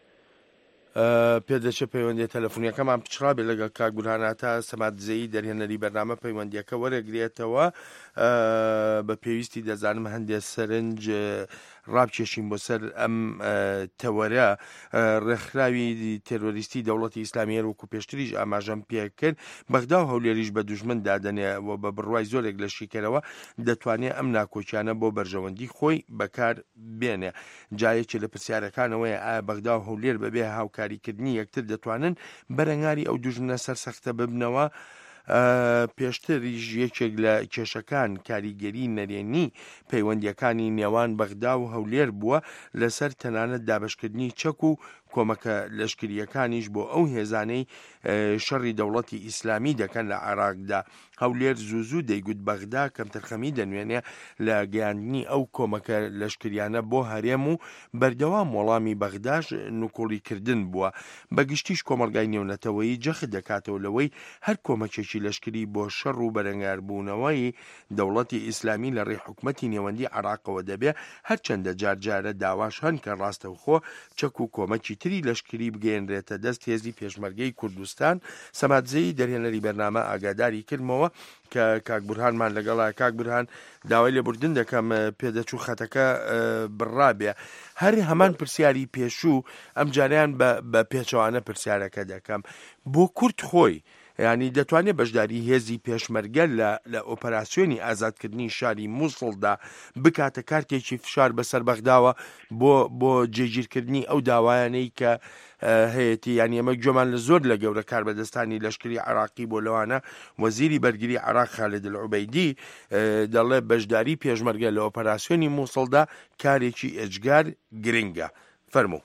پێدەچە پەیوەندی تەلەفۆنیەکەمان پچڕابێ لەگەڵ کاک بورهان تا سەماتزەیی دەرهێنەری بەرنامە پەیوەندیەکە وەرەگرێتەوە بە پێویستی دەزانم هەندێک سەرنج ڕابکێشین بۆ سەر ئەم تەوەرە ڕێکخراوی تێرۆریستی دەوڵەتی ئیسلامی وەکو پێشتریش ئاماژەم پێ کرد بەغدا و هەولێریش بە دوژمن دادەنێەوە بە بڕوای زۆرێک لە شیکەرەوە دەتوانێت ئەم ناکۆچیانە بۆ بەرژەوەندی خۆی بەکار بێنێ. جایەکی لە پرسیارەکانەوەی ئایا بەغدا و هەولێر بەبێ هاوکاریکردنی یەکتر دەتوانن بەرەنگاری ئەو دوژمنە سەرسەختە ببنەوە. پێشتریش یەکێک لە کێشەکان کاریگەری نەرێنی پەیوەندیەکانی نێوان بەغدا و هەولێر بووە لەسەر تەنانەت دابشکردنی چەک و کۆمەکە لەشکریەکانیش بۆ ئەو هێزانەی شەڕی دەوڵەتی ئیسلامی دەکەن لە عێراقدا. هەولێر زوو زوو دەیگوت بەغدا کەمترخەمی دەنوێنێ لە گەیاندنی ئەو کۆمەکە لەشکریانە بۆ هەرێم و بەردەوام وەڵامی بەغداش نوکۆڵیکردن بووە. بەگشتیش کۆمەلگای نێونەتەوەیی جەخت دەکاتەوە لەوەی هەر کۆمەکێکی لەشکری بۆ شەڕ و بەرەنگاربوونەوەی دەوڵەتی ئیسلامی لە ڕێی حکومەتی نێوەندی عێراقەوە دەبێ هەرچەندە جارجارە داواش هەن کە ڕاستەوخۆ چەک و کۆمەکی تری لەشکری بگەێنرێتە دەست هێزی پێشمەرگەی کوردستان. سەماتزەی دەرهێنەری بەرنامە ئاگاداری کردمەوە کە کاک بورهانمان لەگەڵا. کاک بورهان داوای لێبوردن دەکەم پێدەچوو خەتەکە بڕابێ. هەر هەمان پرسیاری پێشوو ئەم جاریان بە پێچەوانە پرسیارەکە دەکەم بۆ کورد خۆی، ینی دەتوانێت بەشداری هێزی پێشمەرگە لە ئۆپەراسیۆنی ئازادکردنی شاری مووسڵدا بکاتە کارتێکی فشار بەسەر بەغداوە بۆ بۆ جێگیرکردنی ئەو داوایانەی کە هەیەی ینی ئەمە گوێمان لە زۆر لە گەورە کاربەدەستانی لەشکری عێراقی بۆ لەوانە وەزیری بەرگری عێراق خالد العوبەیدی دەڵێ بەشداری پێشمەرگە لە ئۆپەراسیۆنی مووسڵدا کارێکی ئەجگار گرنگە. فەرموو.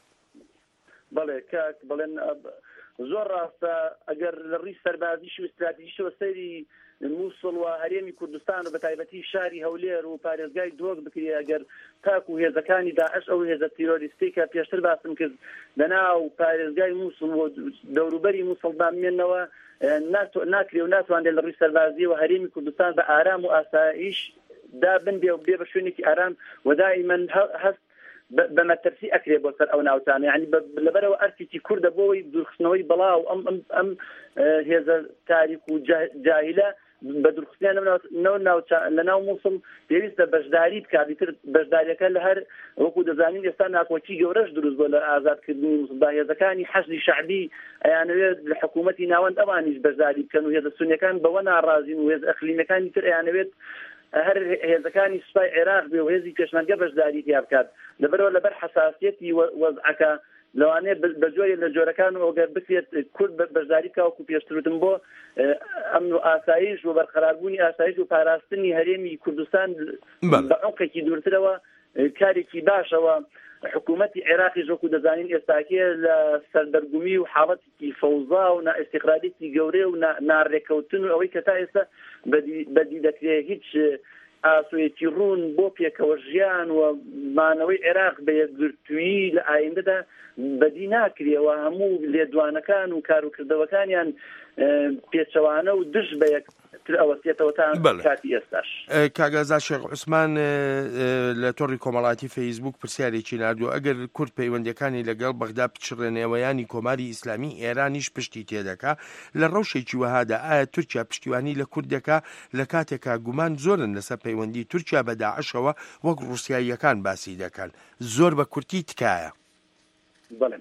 بەڵێ کاک بڵێن زۆر ڕاستە ئەگەر لە ڕی سەربازیش و استراتیژیشەوە سەیری مووسڵ و هەرێمی کوردستان و بە تایبەتی شاری هەولێر و پارێزگای دۆک بکرێ ئەگەر تاک و هێزەکانی داعش ئەو هێزە تیرۆریستی کە پێشتر باسم کرد لەناو پارێزگای مووسڵ و دەوروبەری مووسڵ بامێنەوە ناکرێ و ناتوانێت لە ڕی سەربازی و هەرێمی کوردستان بە ئارام و ئاسایش دا بنبێ و بێ بە شوێنێکی ئارام و دائیمەن هەست بەمەترسی ئەکرێ بۆ سەر ئەو ناوچانە، یعنی لەبەرەوە ئەرکێکی کووردە بۆی دوورخستنەوەی بەڵاو ئەم ئەم هێزە تاریک و جاهیلە بە دوورخستنیان لە ناو مووسڵ پێویستە بەشداری بکات. تر بەشداریەکە لە هەر وەکو دەزانین ئێستا ناکۆکی گەورەش دروست بۆ لە ئازادکردنی مووسڵدا. هێزەکانی حەشدی شەعبی ئەیانەوێت لە حکوومەتی ناوەند ئەوانیش بەشداری بکەن و هێزە سونیەکان بەوە ناڕازین و هێز ئەقلیمەکانی تر ئەیانەوێت هەر هێزەکانی سوپای عێراق بێ و هێزی پێشمەرگە بەشداری تیا بکات. لەبەرەوە لەبەر حەساسیەتی وەزعەکە لەوانەیە بەجۆیە لە جۆرەکان و ئەگەر بکرێت کورد بەشداری بکە وەکو پێشترتم بۆ ئەمن و ئاسایش و بەرقەراربوونی ئاسایش و پاراستنی هەرێمی کوردستان بە عمقێکی دوورترەوە کارێکی باشەوە. حکوومەتی عێراقی ژۆکو دەزانین ئێستاکێ لە سەردەرگومی و حاڵەتێکی فەوزا و ئیستیقراریەتی گەورەی و ناڕێکەوتن و ئەوەی کە تا ئێستا بەدی دەکرێت هیچ ئاسوێتی ڕوون بۆ پێکەوە ژیان و مانەوەی عێراق بە یەکگرتووی لە ئایندەدا بەدی ناکرێەوە. هەموو لێدوانەکان و کاروکردەوەکانیان پێچەوانە و دش بە یەک ئەوەسێتەوەتان کاتی ئێستاش. کاگازا شێخ عوسمان لە تۆڕی کۆمەڵاتی فەیسبوک پرسیارێکی نردووە ئەگەر کورد پەیوەندەکانی لەگەڵ بەغدا پچڕێنەوەیانی کۆماری ئیسلامی ئێرانیش پشتی تێدەکا لە ڕەوشێکی وەهادا ئایا تورکیا پشتیوانی لە کوردەکە لە کاتێکا گومان زۆرن لەسەر پەیوەندی تورکیا بە داعشەوە وەک ڕووسیاییەکان باسی دەکەن زۆر بە کورتی تکایە؟ بەڵێ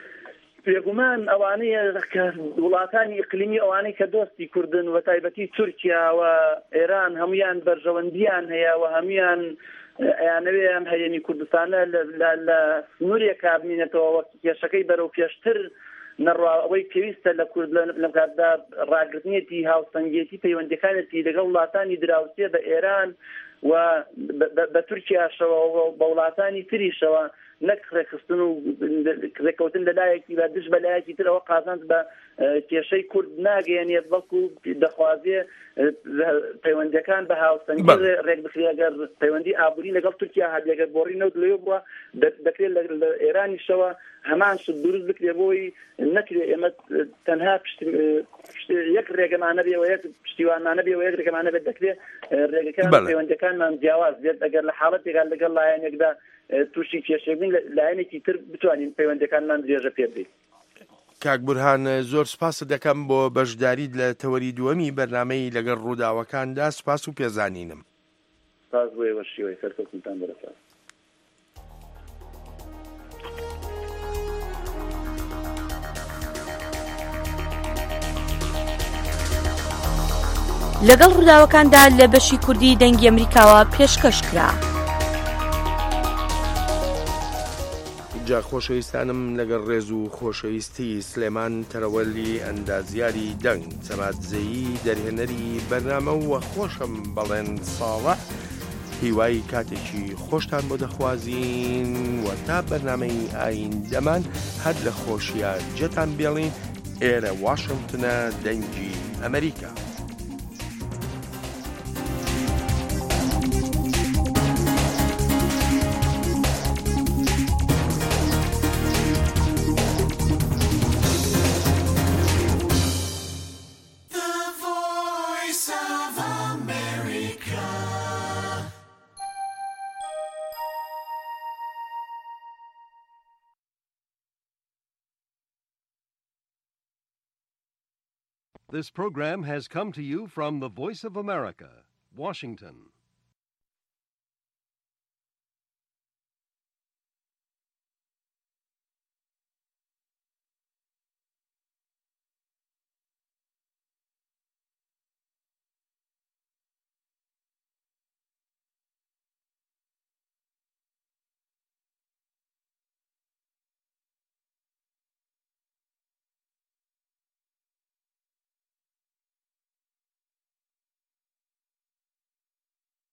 پێگومان ئەوانەیە کە وڵاتانی ئیقلیمی ئەوانەی کە دۆستی کوردن و تایبەتی تورکیا و ئێران هەمویان بەرژەوەندیان هەیە و هەمویان ئەیانەوێ ئەم هەرێمی کوردستانە لە سنوورێکا بمێنێتەوە وەک کێشەکەی بەرەو پێشتر نەڕوا ئەوەی پێویستە لە کورد لەم کاتدا ڕاگررتنیەتی هاوسەنگێتی پەیوەندەکانێتی لەگەڵ وڵاتانی دراوسێ بە ئێران و بە تورکیاشەوە بە وڵاتانی تریشەوە نەک ڕێکخستن و ڕێکەوتن لەلایەکی بە دش بەلایەکی تر ئەوە قازانج بە کێشەی کورد ناگەیەنێت بەڵکو دەخوازێ پەیوەندەکان بە هاوسەنگی ڕێک بخرێ ئەگەر پەیوەندی ئابووری لەگەڵ تورکیا هەبێگەر بۆڕی نەوت لەوێ بووە دەکرێت لە ئێرانیشەوە هەمان شت دروست بکرێ بۆی نەکرێت ئێمە تەنها یەک ڕێگەمانە بێ و یەک پشتیوانمانە بێ و یەک ڕێگەمانە بێت دەکرێت ڕێگەکان پەیوەندەکانمان جیاواز بێت ئەگەر لە حاڵەتێکان لەگەڵ لایەنێکدا تووشی کێشێبین لایەنێکی تر بتوانین پەیوەندەکانمان درێژە پێ بێت. کاک بورهان زۆر سپاس دەکەم بۆ بەشداریت لە تەوەری دووەمی بەرنامەی لەگەڵ ڕووداوەکاندا سپاس و پێزانینم. سپاس بۆ ئێوە شیوەی سەرکەوتنتان بەرەسات. لەگەڵ ڕووداوەکاندا لە بەشی کوردی دەنگی ئەمریکاوە پێشکەش کرا. جا خۆشەویستانم لەگەڵ ڕێز و خۆشەویستی سلێمان تەرەوەلی ئەندازیاری دەنگ سەماتزەیی دەرهێنەری بەرنامە وە خۆشم بەڵێن ساڵە هیوای کاتێکی خۆشتان بۆ دەخوازین و تا بەرنامەی ئایندەمان هەر لە خۆشیە جێتان بێڵین ئێرە واشنگتنە دەنگی ئەمریکا. This program has come to you from the Voice of America, Washington.